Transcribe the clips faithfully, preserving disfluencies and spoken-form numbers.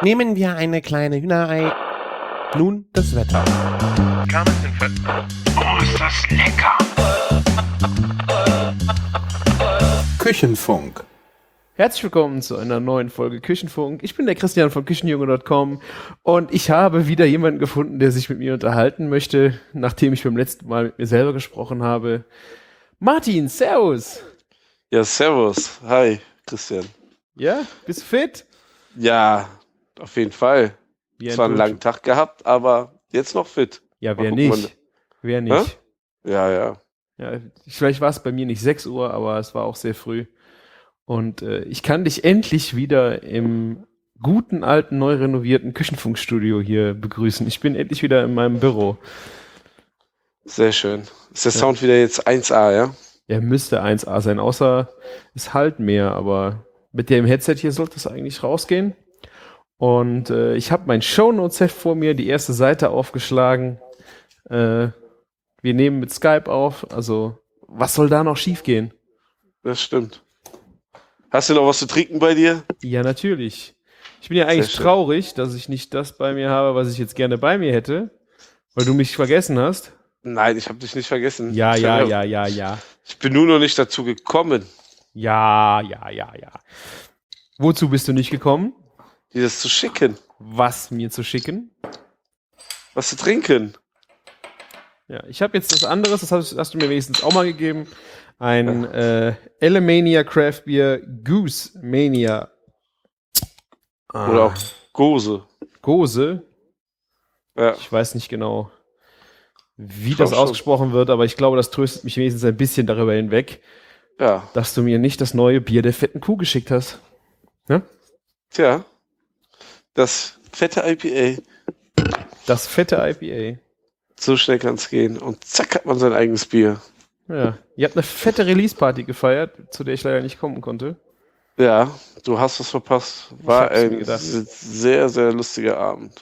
Nehmen wir eine kleine Hühnerei. Nun das Wetter. Oh, ist das lecker! Küchenfunk. Herzlich willkommen zu einer neuen Folge Küchenfunk. Ich bin der Christian von Küchenjunge Punkt com und ich habe wieder jemanden gefunden, der sich mit mir unterhalten möchte, nachdem ich beim letzten Mal mit mir selber gesprochen habe. Martin, servus! Ja, servus. Hi, Christian. Ja, bist du fit? Ja, auf jeden Fall. Wie ein Zwar einen Turnschuh. langen Tag gehabt, aber jetzt noch fit. Ja, Mal wer gucken, nicht? Wer nicht? Ja, ja. Ja, vielleicht war es bei mir nicht sechs Uhr, aber es war auch sehr früh. Und äh, ich kann dich endlich wieder im guten, alten, neu renovierten Küchenfunkstudio hier begrüßen. Ich bin endlich wieder in meinem Büro. Sehr schön. Ist der Ja. Sound wieder jetzt eins A, ja? Er müsste eins A sein, außer es halt mehr, aber mit dem Headset hier sollte es eigentlich rausgehen. Und äh, ich habe mein Shownotes-Heft vor mir, die erste Seite aufgeschlagen. Äh, wir nehmen mit Skype auf, also was soll da noch schiefgehen? Das stimmt. Hast du noch was zu trinken bei dir? Ja, natürlich. Ich bin ja eigentlich Sehr schön. traurig, dass ich nicht das bei mir habe, was ich jetzt gerne bei mir hätte, weil du mich vergessen hast. Nein, ich habe dich nicht vergessen. Ja, ich ja, hab- ja, ja, ja. Ich bin nur noch nicht dazu gekommen, Ja, ja, ja, ja. Wozu bist du nicht gekommen? dir das zu schicken. Was mir zu schicken? Was zu trinken. Ja, ich habe jetzt das anderes, das hast, hast du mir wenigstens auch mal gegeben. Ein äh, Elemania Craft Beer Goose Mania. Ah, Oder auch Gose. Gose. Ja. Ich weiß nicht genau, wie Ich das glaub schon. ausgesprochen wird, aber ich glaube, das tröstet mich wenigstens ein bisschen darüber hinweg, Ja. dass du mir nicht das neue Bier der fetten Kuh geschickt hast. Ne? Tja. Das fette I P A. Das fette I P So schnell kann es gehen. Und zack hat man sein eigenes Bier. A. Ja. Ihr habt eine fette Release-Party gefeiert, zu der ich leider nicht kommen konnte. Ja, du hast was verpasst. War hab's mir ein gedacht. se- sehr, sehr lustiger Abend.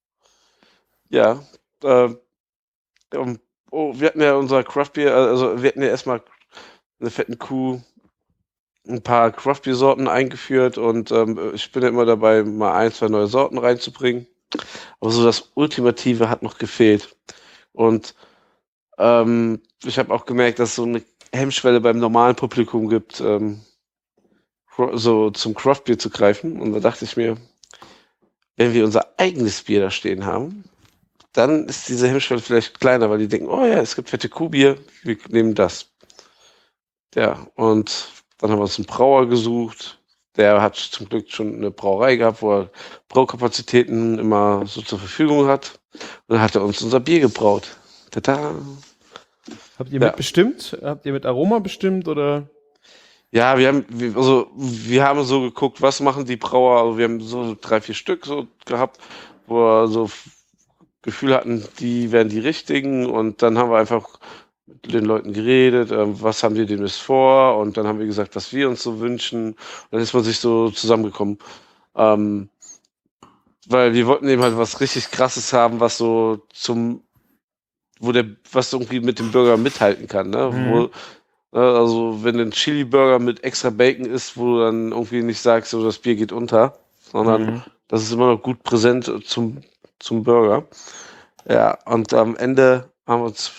Ja, äh, um, oh, wir hatten ja unser Craft Beer, also wir hatten ja erstmal eine fetten Kuh, ein paar Craft Beer Sorten eingeführt und ähm, ich bin ja immer dabei, mal ein, zwei neue Sorten reinzubringen. Aber so das Ultimative hat noch gefehlt. Und ähm, ich habe auch gemerkt, dass es so eine Hemmschwelle beim normalen Publikum gibt, ähm, cro- so zum Craft Beer zu greifen. Und da dachte ich mir, wenn wir unser eigenes Bier da stehen haben, dann ist diese Hemmschwelle vielleicht kleiner, weil die denken, oh ja, es gibt fette Kuhbier, wir nehmen das. Ja, und dann haben wir uns einen Brauer gesucht. Der hat zum Glück schon eine Brauerei gehabt, wo er Braukapazitäten immer so zur Verfügung hat. Und dann hat er uns unser Bier gebraut. Tada! Habt ihr Ja. mitbestimmt? Habt ihr mit Aroma bestimmt oder? Ja, wir haben, wir, also, wir haben so geguckt, was machen die Brauer. Also wir haben so drei, vier Stück so gehabt, wo wir so f- Gefühl hatten, die wären die richtigen. Und dann haben wir einfach mit den Leuten geredet, ähm, was haben die denn jetzt vor? Und dann haben wir gesagt, was wir uns so wünschen. Und dann ist man sich so zusammengekommen. Ähm, weil wir wollten eben halt was richtig Krasses haben, was so zum, wo der, was irgendwie mit dem Burger mithalten kann, ne? Mhm. Wo, Ne, also wenn ein Chili-Burger mit extra Bacon ist, wo du dann irgendwie nicht sagst, so das Bier geht unter, sondern Mhm. das ist immer noch gut präsent zum, zum Burger. Ja, und am Ende haben wir uns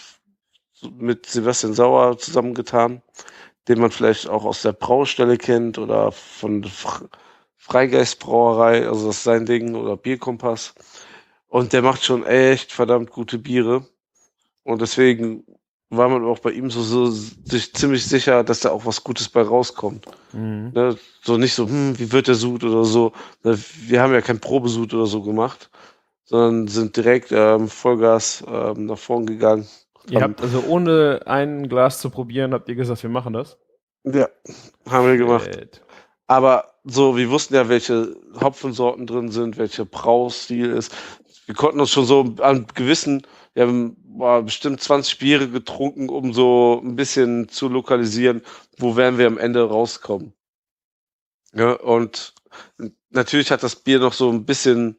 mit Sebastian Sauer zusammengetan, den man vielleicht auch aus der Braustelle kennt oder von der Fre- Freigeistbrauerei, also das ist sein Ding, oder Bierkompass. Und der macht schon echt verdammt gute Biere. Und deswegen war man auch bei ihm so, so sich ziemlich sicher, dass da auch was Gutes bei rauskommt. Mhm. Ne? So nicht so, hm, wie wird der Sud oder so. Ne? Wir haben ja kein Probesud oder so gemacht, sondern sind direkt ähm, Vollgas ähm, nach vorn gegangen. Ihr Haben- habt also ohne ein Glas zu probieren, habt ihr gesagt, wir machen das? Ja, haben wir gemacht. Shit. Aber so, wir wussten ja, welche Hopfensorten drin sind, welcher Braustil ist. Wir konnten uns schon so an gewissen, wir haben boah, bestimmt zwanzig Biere getrunken, um so ein bisschen zu lokalisieren, wo werden wir am Ende rauskommen. Ja, und natürlich hat das Bier noch so ein bisschen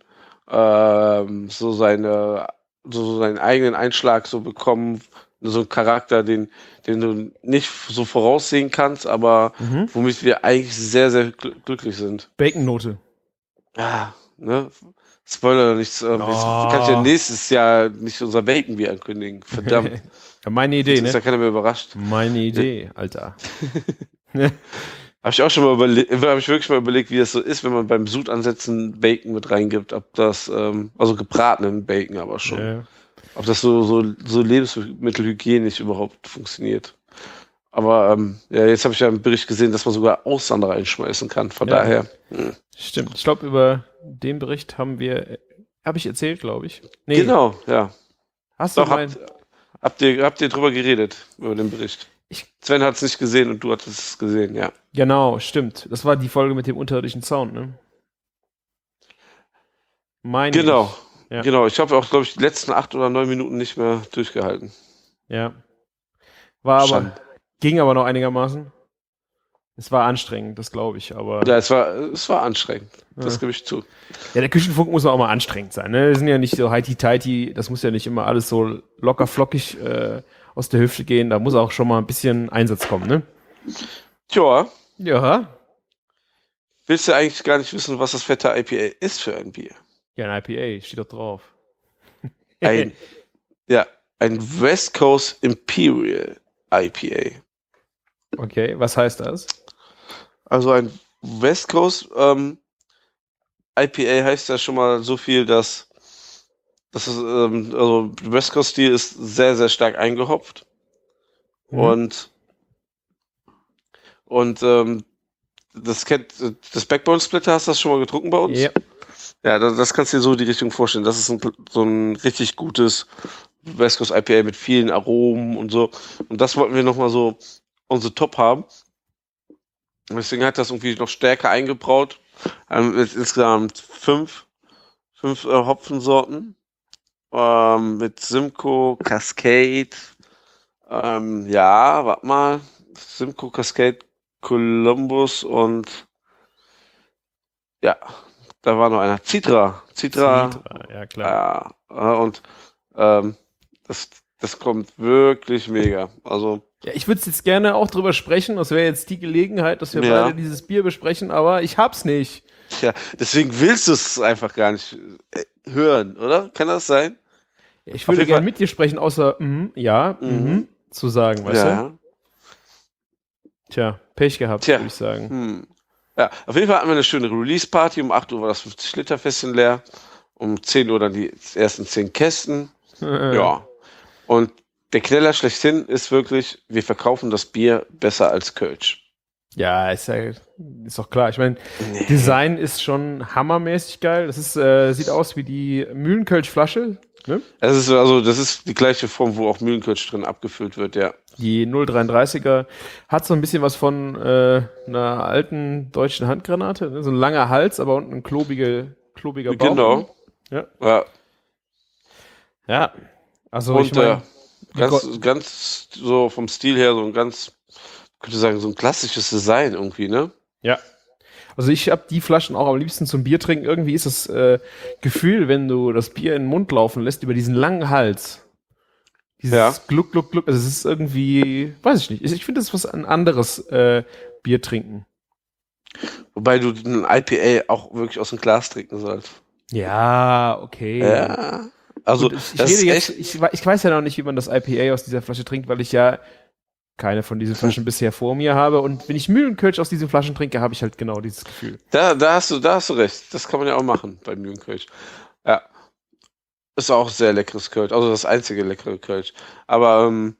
ähm, so seine, so seinen eigenen Einschlag so bekommen, so einen Charakter, den, den du nicht so voraussehen kannst, aber Mhm. womit wir eigentlich sehr, sehr gl glücklich sind. Bacon-Note. Ja, ne? Spoiler nichts. Ähm, Oh. Kann ich ja nächstes Jahr nicht unser Bacon-Bier ankündigen. Verdammt. Ja, meine Idee, Jetzt ist ja ne? keiner mehr überrascht. Meine Idee, Alter. Habe ich auch schon mal überlegt, habe ich wirklich mal überlegt, wie das so ist, wenn man beim Sud ansetzen Bacon mit reingibt, ob das, ähm, also gebratenen Bacon aber schon, Ja. ob das so, so, so lebensmittelhygienisch überhaupt funktioniert. Aber ähm, ja, jetzt habe ich ja im Bericht gesehen, dass man sogar Austern reinschmeißen kann. Von Ja. daher. Mh. Stimmt. Ich glaube, über den Bericht haben wir, habe ich erzählt, glaube ich. Nee. Genau, ja. Hast Doch, du mein, habt, habt, ihr, habt ihr drüber geredet, über den Bericht? Ich- Sven hat es nicht gesehen und du hattest es gesehen, ja. Genau, stimmt. Das war die Folge mit dem unterirdischen Sound, ne? Meine Genau, ich. Ja. genau. Ich habe auch, glaube ich, die letzten acht oder neun Minuten nicht mehr durchgehalten. Ja. War aber, Schande. ging aber noch einigermaßen. Es war anstrengend, das glaube ich, aber. Ja, es war, es war anstrengend. Das Ja. gebe ich zu. Ja, der Küchenfunk muss auch mal anstrengend sein, ne? Wir sind ja nicht so heiti-teiti, das muss ja nicht immer alles so locker flockig äh, aus der Hüfte gehen, da muss auch schon mal ein bisschen Einsatz kommen, ne? Tja, Ja. willst du eigentlich gar nicht wissen, was das fette I P A ist für ein Bier? Ja, ein I P A, steht doch drauf. Ein, ja, ein West Coast Imperial I P A. Okay, was heißt das? Also ein West Coast ähm, I P A heißt ja schon mal so viel, dass das ist, ähm, also West Coast Stil ist sehr, sehr stark eingehopft. Mhm. Und und ähm, das kennt das Backbone Splitter, hast du das schon mal getrunken bei uns? Ja. Ja, das, das kannst du dir so die Richtung vorstellen. Das ist ein, so ein richtig gutes West Coast I P A mit vielen Aromen und so. Und das wollten wir nochmal so unsere Top haben. Deswegen hat das irgendwie noch stärker eingebraut. Ähm, mit insgesamt fünf, fünf äh, Hopfensorten. Ähm, mit Simcoe, Cascade. Ähm, ja, warte mal. Simcoe, Cascade, Columbus und ja, da war noch einer. Citra. Citra. Citra, ja klar. Ja, und ähm, das, das kommt wirklich mega. Also, Ja, ich würde jetzt gerne auch drüber sprechen. Das wäre jetzt die Gelegenheit, dass wir Ja. beide dieses Bier besprechen, aber ich hab's nicht. tja, deswegen willst du es einfach gar nicht äh, hören, oder? Kann das sein? Ich Auf würde jeden gerne Fall- mit dir sprechen, außer mhm, ja, mhm. Mhm. zu sagen, weißt du? Ja. Tja, Pech gehabt, Tja. würde ich sagen. Hm. Ja, auf jeden Fall hatten wir eine schöne Release-Party. Um acht Uhr war das fünfzig Liter Fässchen leer. Um zehn Uhr dann die ersten zehn Kästen. Ja. Und der Knaller schlechthin ist wirklich, wir verkaufen das Bier besser als Kölsch. Ja, ist ja ist doch klar. Ich meine, Design ist schon hammermäßig geil. Das ist, äh, sieht aus wie die Mühlenkölsch-Flasche, ne? Das ist also, das ist die gleiche Form, wo auch Mühlenkölsch drin abgefüllt wird, ja. Die null dreiunddreißiger hat so ein bisschen was von äh, einer alten deutschen Handgranate. Ne? So ein langer Hals, aber unten ein klobige, klobiger Bauch. Genau. Ja. Ja. Ja. Also Und ich meine, äh, ganz, ganz so vom Stil her, so ein ganz, könnte sagen, so ein klassisches Design irgendwie, ne? ja. Also ich habe die Flaschen auch am liebsten zum Bier trinken. Irgendwie ist das äh, Gefühl, wenn du das Bier in den Mund laufen lässt über diesen langen Hals. Dieses Ja. Gluck, Gluck, Gluck. Also es ist irgendwie, weiß ich nicht. Ich finde, das ist was ein anderes äh, Bier trinken. Wobei du ein I P A auch wirklich aus dem Glas trinken sollst. Ja, okay. Ja. Also, Gut, ich, ich, das rede ist jetzt, echt, ich, wei- ich weiß ja noch nicht, wie man das I P A aus dieser Flasche trinkt, weil ich ja keine von diesen Flaschen bisher vor mir habe. Und wenn ich Mühlenkölsch aus diesen Flaschen trinke, habe ich halt genau dieses Gefühl. da, da hast du, da hast du recht. Das kann man ja auch machen bei Mühlenkölsch. Ja. Ist auch sehr leckeres Kölsch. Also das einzige leckere Kölsch. Aber ähm,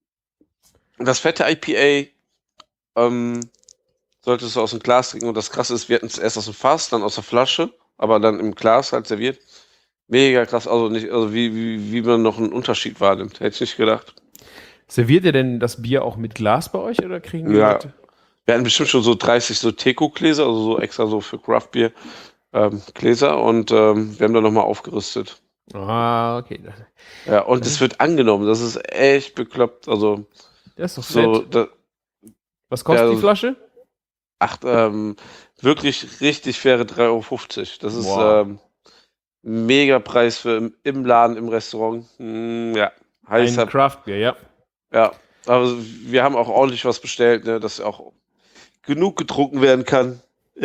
das fette I P A ähm, solltest du aus dem Glas trinken. Und das Krasse ist, wir hatten es erst aus dem Fass, dann aus der Flasche, aber dann im Glas halt serviert. Mega krass. Also nicht, also wie, wie, wie man noch einen Unterschied wahrnimmt. Hätte ich nicht gedacht. Serviert ihr denn das Bier auch mit Glas bei euch oder kriegen die Ja. Leute? Wir hatten bestimmt schon so dreißig so Teco-Gläser, also so extra so für Craft-Bier ähm, Gläser und ähm, wir haben da nochmal aufgerüstet. Ah, okay. Ja, und es wird angenommen. Das ist echt bekloppt. Also Das ist doch so, nett. da, Was kostet ja, die Flasche? ach, ähm, wirklich richtig faire drei Euro fünfzig. Das ist Wow. ähm, mega Preis für im, im Laden, im Restaurant. Hm, ja, heiß Ein Craftbier, ja. ja. Aber wir haben auch ordentlich was bestellt, ne, dass auch genug getrunken werden kann. Ja,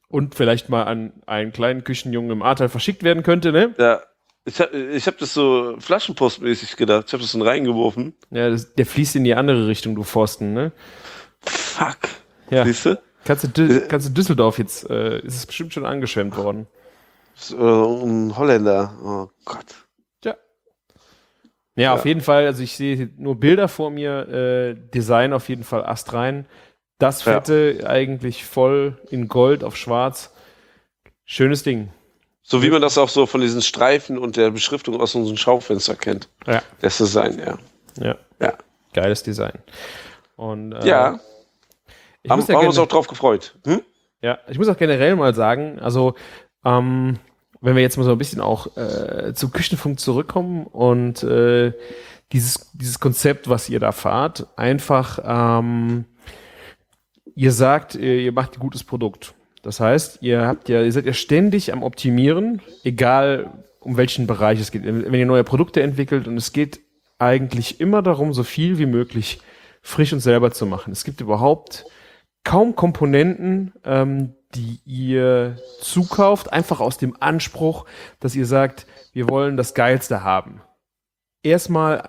und vielleicht mal an einen kleinen Küchenjungen im Ahrtal verschickt werden könnte, ne? Ja, ich habe ich hab das so flaschenpostmäßig gedacht. Ich habe das dann reingeworfen. Ja, das, der fließt in die andere Richtung, du Pfosten, ne? Fuck. Ja. Siehst du? Kannst du, Dü- kannst du Düsseldorf jetzt, äh, ist es bestimmt schon angeschwemmt worden. So, ein Holländer. Oh Gott. Ja. Ja, auf jeden Fall, also ich sehe nur Bilder vor mir, äh, Design auf jeden Fall astrein. Das Fette ja. eigentlich voll in Gold auf schwarz. Schönes Ding. So wie man das auch so von diesen Streifen und der Beschriftung aus unserem Schaufenster kennt. Ja. Das Design, ja. Ja. Ja. Geiles Design. Und, äh, ja. Ich haben muss ja haben gerne, uns auch drauf gefreut. Hm? Ja, ich muss auch generell mal sagen, also ähm, wenn wir jetzt mal so ein bisschen auch äh, zu Küchenfunk zurückkommen und äh, dieses, dieses Konzept, was ihr da fahrt, einfach, ähm, ihr sagt, ihr, ihr macht ein gutes Produkt. Das heißt, ihr habt ja, ihr seid ja ständig am Optimieren, egal um welchen Bereich es geht. Wenn ihr neue Produkte entwickelt und es geht eigentlich immer darum, so viel wie möglich frisch und selber zu machen. Es gibt überhaupt kaum Komponenten, ähm, die ihr zukauft, einfach aus dem Anspruch, dass ihr sagt, wir wollen das Geilste haben. Erstmal,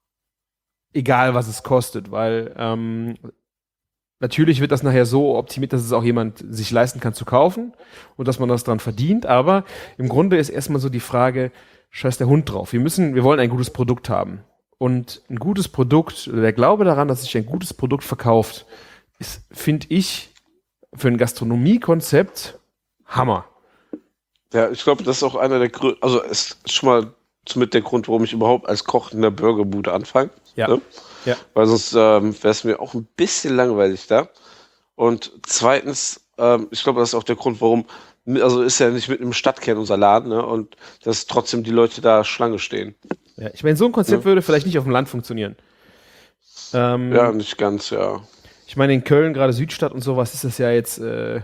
egal was es kostet, weil ähm, natürlich wird das nachher so optimiert, dass es auch jemand sich leisten kann zu kaufen und dass man das dran verdient, aber im Grunde ist erstmal so die Frage, scheiß der Hund drauf. Wir müssen, wir wollen ein gutes Produkt haben. Und ein gutes Produkt, oder der Glaube daran, dass sich ein gutes Produkt verkauft, ist, finde ich, für ein Gastronomiekonzept Hammer. Ja, ich glaube, das ist auch einer der Gründe, also ist schon mal mit der Grund, warum ich überhaupt als Koch in der Burgerbude anfange. Ja. Ne? Ja. Weil sonst ähm, wäre es mir auch ein bisschen langweilig da. Und zweitens, ähm, ich glaube, das ist auch der Grund, warum, also ist ja nicht mitten im Stadtkern unser Laden, ne? Und dass trotzdem die Leute da Schlange stehen. Ja, ich meine, so ein Konzept Ja. würde vielleicht nicht auf dem Land funktionieren. Ähm, Ja, nicht ganz, ja. Ich meine, in Köln, gerade Südstadt und sowas, ist das ja jetzt, äh,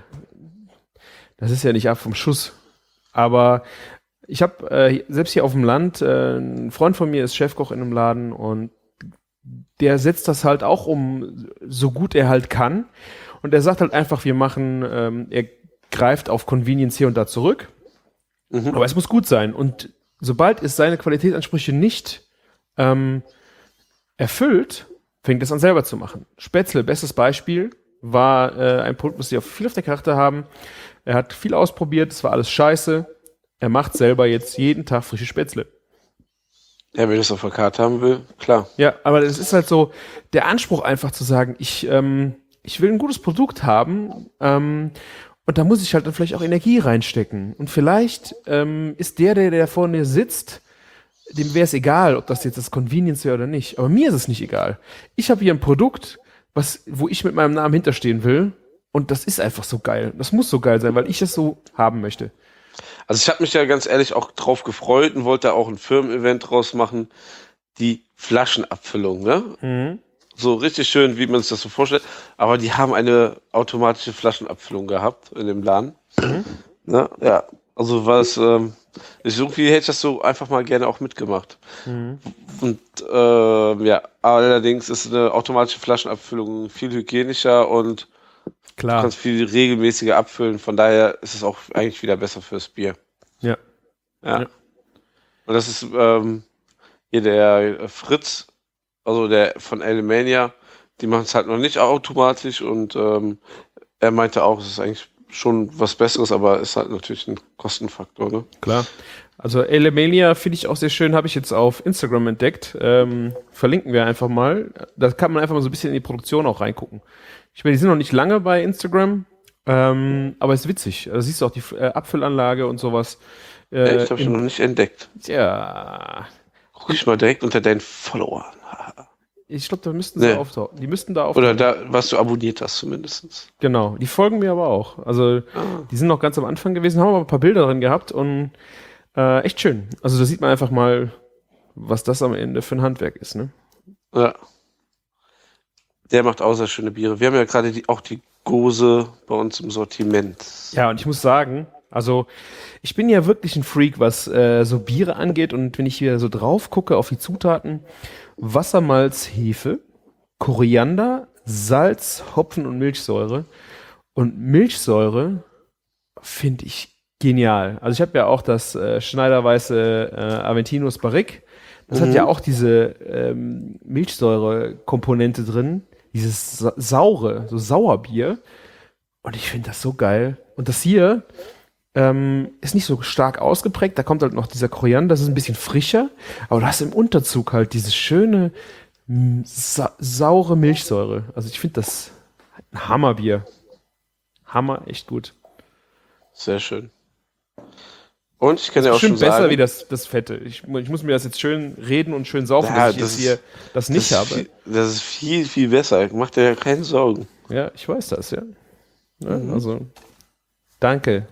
das ist ja nicht ab vom Schuss. Aber ich habe äh, selbst hier auf dem Land, äh, ein Freund von mir ist Chefkoch in einem Laden und der setzt das halt auch um, so gut er halt kann. Und er sagt halt einfach, wir machen, ähm, er greift auf Convenience hier und da zurück. Mhm. Aber es muss gut sein. Und sobald es seine Qualitätsansprüche nicht ähm, erfüllt, fängt es an selber zu machen. Spätzle, bestes Beispiel, war äh, ein Produkt, was sie auch viel auf der Karte haben. Er hat viel ausprobiert, es war alles scheiße. Er macht selber jetzt jeden Tag frische Spätzle. Ja, wenn ich es auf der Karte haben will, klar. Ja, aber es ist halt so der Anspruch einfach zu sagen, ich, ähm, ich will ein gutes Produkt haben ähm, und da muss ich halt dann vielleicht auch Energie reinstecken. Und vielleicht ähm, ist der, der, der vor mir sitzt, dem wäre es egal, ob das jetzt das Convenience wäre oder nicht. Aber mir ist es nicht egal. Ich habe hier ein Produkt, was, wo ich mit meinem Namen hinterstehen will und das ist einfach so geil. Das muss so geil sein, weil ich es so haben möchte. Also ich habe mich ja ganz ehrlich auch drauf gefreut und wollte auch ein Firmen-Event draus machen, die Flaschenabfüllung, ne? Mhm. So richtig schön, wie man sich das so vorstellt. Aber die haben eine automatische Flaschenabfüllung gehabt in dem Laden. Mhm. Ne? Ja, also was, ähm, ich irgendwie hätte ich das so einfach mal gerne auch mitgemacht. Mhm. Und äh, ja, allerdings ist eine automatische Flaschenabfüllung viel hygienischer und Klar. du kannst viel regelmäßiger abfüllen. Von daher ist es auch eigentlich wieder besser fürs Bier. Ja. Ja. Ja. Und das ist ähm, hier der Fritz, also der von Alemania, die machen es halt noch nicht automatisch und ähm, er meinte auch, es ist eigentlich schon was Besseres, aber ist halt natürlich ein Kostenfaktor, ne? Klar. Also Elemania finde ich auch sehr schön, habe ich jetzt auf Instagram entdeckt. Ähm, verlinken wir einfach mal. Da kann man einfach mal so ein bisschen in die Produktion auch reingucken. Ich meine, die sind noch nicht lange bei Instagram, ähm, aber ist witzig. Da siehst du auch die äh, Abfüllanlage und sowas. Äh, Echt, habe ich noch nicht entdeckt. Ja. Guck ich mal direkt unter deinen Followern. Ich glaube, da müssten sie Nee. auftauchen. Die müssten da auftauchen. Oder da, was du abonniert hast zumindest. Genau, die folgen mir aber auch. Also Ah. die sind noch ganz am Anfang gewesen, haben aber ein paar Bilder drin gehabt und äh, echt schön. Also da sieht man einfach mal, was das am Ende für ein Handwerk ist, ne? Ja. Der macht auch sehr schöne Biere. Wir haben ja gerade die, auch die Gose bei uns im Sortiment. Ja, und ich muss sagen, also ich bin ja wirklich ein Freak, was äh, so Biere angeht und wenn ich hier so drauf gucke auf die Zutaten, Wassermalz, Hefe, Koriander, Salz, Hopfen und Milchsäure. Und Milchsäure finde ich genial. Also ich habe ja auch das äh, Schneiderweiße äh, Aventinus Barrique. Das Mhm. hat ja auch diese ähm, Milchsäure-Komponente drin, dieses sa saure, so Sauerbier. Und ich finde das so geil. Und das hier ähm, ist nicht so stark ausgeprägt. Da kommt halt noch dieser Koriander, das ist ein bisschen frischer. Aber du hast im Unterzug halt dieses schöne m, sa saure Milchsäure. Also ich finde das ein Hammerbier. Hammer, echt gut. Sehr schön. Und ich kann ja auch Bestimmt schon besser sagen, wie das, das Fette. Ich, ich muss mir das jetzt schön reden und schön saufen, ja, dass ich das jetzt ist- hier das das nicht ist, habe. viel, das ist viel, viel besser. Mach dir ja keine Sorgen. Ja, ich weiß das, ja. ja Mhm. Also, danke.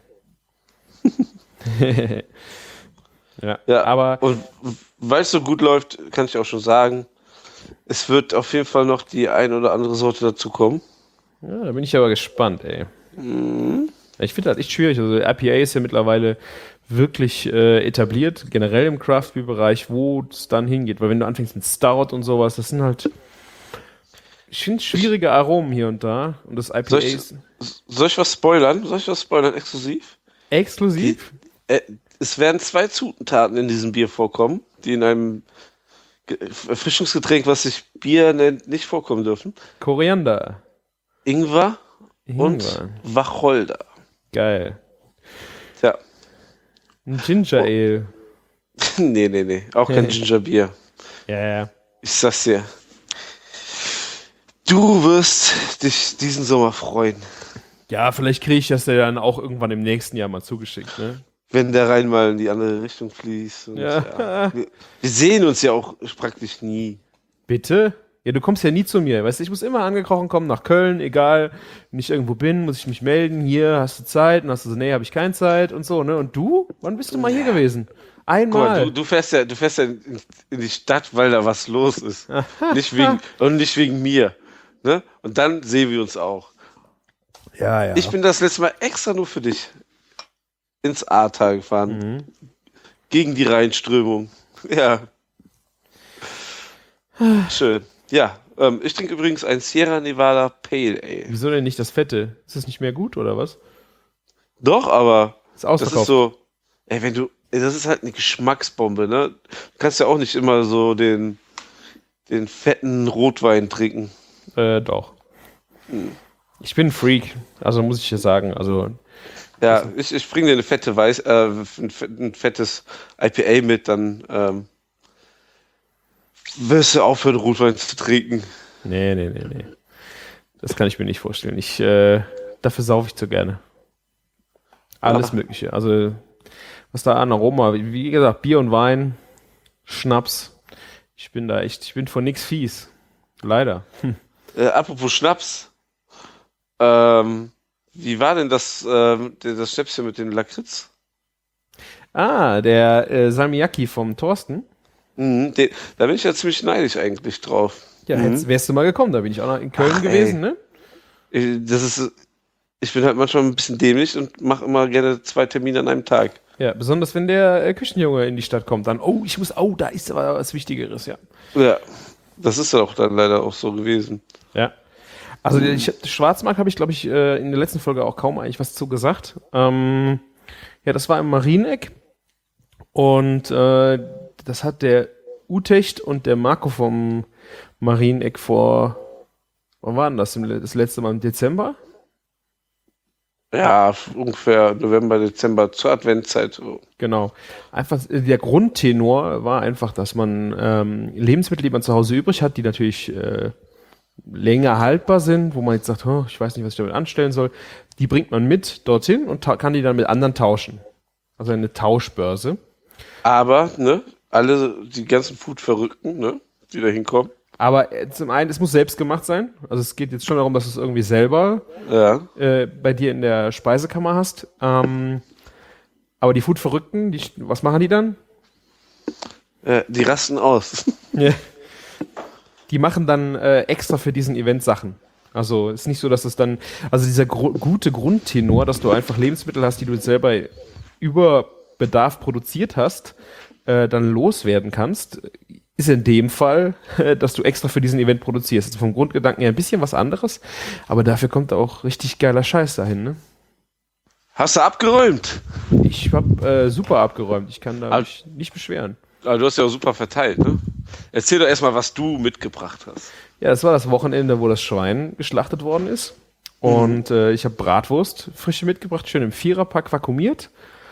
ja, Ja, aber und weil es so gut läuft, kann ich auch schon sagen, es wird auf jeden Fall noch die ein oder andere Sorte dazu kommen. ja, da bin ich aber gespannt, ey. Mhm. Ich finde das echt schwierig. Also I P A ist ja mittlerweile wirklich äh, etabliert, generell im Craft Beer Bereich, wo es dann hingeht. Weil wenn du anfängst mit Stout und sowas, das sind halt ich finde schwierige Aromen hier und da. Und das I P A Soll ich, ist soll ich was spoilern? Soll ich was spoilern exklusiv? exklusiv. Äh, es werden zwei Zutaten in diesem Bier vorkommen, die in einem Ge- Erfrischungsgetränk, was sich Bier nennt, nicht vorkommen dürfen. Koriander. Ingwer und Ingwer. Wacholder. Geil. Tja, Ein Ginger Oh. Ale. nee, nee, nee, auch kein Gingerbier. Ja, ja. Ich sag's dir. Du wirst dich diesen Sommer freuen, Ja, vielleicht kriege ich das ja dann auch irgendwann im nächsten Jahr mal zugeschickt, ne? wenn der Rhein mal in die andere Richtung fließt. Und Ja. ja. Wir, wir sehen uns ja auch praktisch nie. Bitte? Ja, du kommst ja nie zu mir. Weißt du, ich muss immer angekrochen kommen nach Köln, egal, wenn ich irgendwo bin, muss ich mich melden. Hier, hast du Zeit? Und hast du so, nee, habe ich keine Zeit und so, ne? Und du? Wann bist du mal hier gewesen? Guck mal, Einmal. du, du fährst ja, du fährst ja in, in die Stadt, weil da was los ist. Nicht wegen, und nicht wegen mir. Ne? Und dann sehen wir uns auch. Ja, ja. Ich bin das letzte Mal extra nur für dich ins Ahrtal gefahren. Mhm. Gegen die Rheinströmung. Ja. Schön. Ja, ähm, ich trinke übrigens ein Sierra Nevada Pale Ale. Wieso denn nicht das Fette? Ist das nicht mehr gut, oder was? Doch, aber Ist das ausverkauft. ist so, ey, wenn du, ey, das ist halt eine Geschmacksbombe, ne? Du kannst ja auch nicht immer so den, den fetten Rotwein trinken. Äh, doch. Ich bin ein Freak, also muss ich ja sagen. Also, Ja, ich, ich bringe dir eine fette Weiß, äh, ein, fett- ein fettes I P A mit, dann ähm, wirst du aufhören, Rotwein zu trinken. nee, nee, nee, nee. Das kann ich mir nicht vorstellen. Ich, äh, dafür saufe ich zu gerne. Alles Ja. Mögliche. Also, was da an Aroma, wie, wie gesagt, Bier und Wein, Schnaps. Ich bin da echt, ich bin von nix fies. Leider. Hm. Äh, apropos Schnaps, ähm, wie war denn das, ähm, der- das Schnäpschen mit dem Lakritz? Ah, der äh, Salmiakki vom Thorsten. Mhm, den, da bin ich ja ziemlich neidisch eigentlich drauf. Ja, Mhm. hättest, wärst du mal gekommen, da bin ich auch noch in Köln Ach, gewesen, ey. ne? Ich, das ist, ich bin halt manchmal ein bisschen dämlich und mache immer gerne zwei Termine an einem Tag. Ja, besonders wenn der äh, Küchenjunge in die Stadt kommt, dann, oh, ich muss, oh, da ist aber was Wichtigeres, ja. Ja, das ist ja auch dann leider auch so gewesen. Ja. Also ich, Schwarzmarkt habe ich, glaube ich, äh, in der letzten Folge auch kaum eigentlich was zu gesagt. Ähm, ja, das war im Marieneck und äh, das hat der Utecht und der Marco vom Marieneck vor, wann war denn das? Im le- Das letzte Mal im Dezember? Ja, ungefähr November, Dezember zur Adventszeit. So. Genau. Einfach, äh, der Grundtenor war einfach, dass man ähm, Lebensmittel, die man zu Hause übrig hat, die natürlich äh, länger haltbar sind, wo man jetzt sagt, oh, ich weiß nicht, was ich damit anstellen soll, die bringt man mit dorthin und ta- kann die dann mit anderen tauschen. Also eine Tauschbörse. Aber, ne, alle, die ganzen Food-Verrückten, ne, die da hinkommen, Aber äh, zum einen, es muss selbst gemacht sein. Also es geht jetzt schon darum, dass du es irgendwie selber ja, äh, bei dir in der Speisekammer hast. Ähm, aber die Food-Verrückten, die, was machen die dann? äh, die rasten aus. Ja. Die machen dann äh, extra für diesen Event Sachen. Also ist nicht so, dass es dann, also dieser gru gute Grundtenor, dass du einfach Lebensmittel hast, die du jetzt selber über Bedarf produziert hast, äh, dann loswerden kannst, ist in dem Fall, äh, dass du extra für diesen Event produzierst. Also vom Grundgedanken her ein bisschen was anderes, aber dafür kommt auch richtig geiler Scheiß dahin, ne? Hast du abgeräumt? Ich habe äh, super abgeräumt. Ich kann da Ah. mich nicht beschweren. Aber du hast ja auch super verteilt, ne? Erzähl doch erstmal, was du mitgebracht hast. Ja, das war das Wochenende, wo das Schwein geschlachtet worden ist. Und äh, ich habe Bratwurst frische mitgebracht, schön im Viererpack vakuumiert.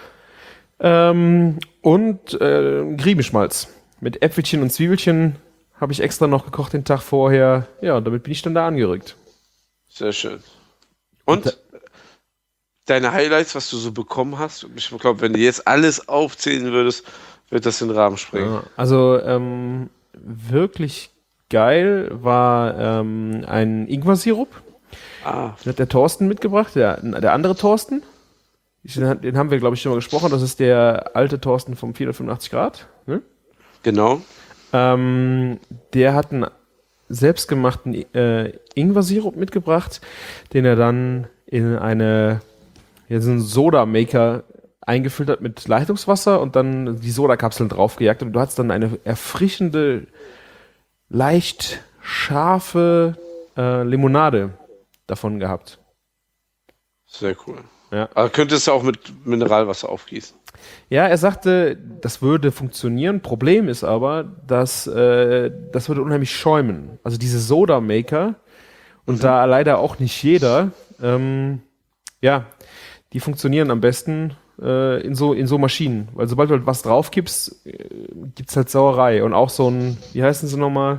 Ähm, und äh, Griebenschmalz mit Äpfelchen und Zwiebelchen habe ich extra noch gekocht den Tag vorher. Ja, und damit bin ich dann da angerückt. Sehr schön. Und Da- deine Highlights, was du so bekommen hast? Ich glaube, wenn du jetzt alles aufzählen würdest, wird das den Rahmen sprengen. Ja, also ähm, wirklich geil war ähm, ein Ingwer-Sirup. Ah, Den hat der Thorsten mitgebracht, der, der andere Thorsten. Ich- Den, den haben wir, glaube ich, schon mal gesprochen. Das ist der alte Thorsten vom vierhundertfünfundachtzig Grad. Ne? genau. Ähm, der hat einen selbstgemachten äh, Ingwer-Sirup mitgebracht, den er dann in eine, ja, so einen Soda-Maker eingefüllt hat mit Leitungswasser und dann die Sodakapseln draufgejagt. Und du hattest dann eine erfrischende, leicht scharfe äh, Limonade davon gehabt. Sehr cool. Ja. Aber könntest du auch mit Mineralwasser aufgießen? Ja, er sagte, das würde funktionieren. Problem ist aber, dass äh, das würde unheimlich schäumen. Also diese Soda-Maker und da leider auch nicht jeder, ähm, ja, die funktionieren am besten äh, in so in so Maschinen. Weil sobald du halt was draufkippst, äh, gibt's halt Sauerei. Und auch so ein, wie heißen sie nochmal?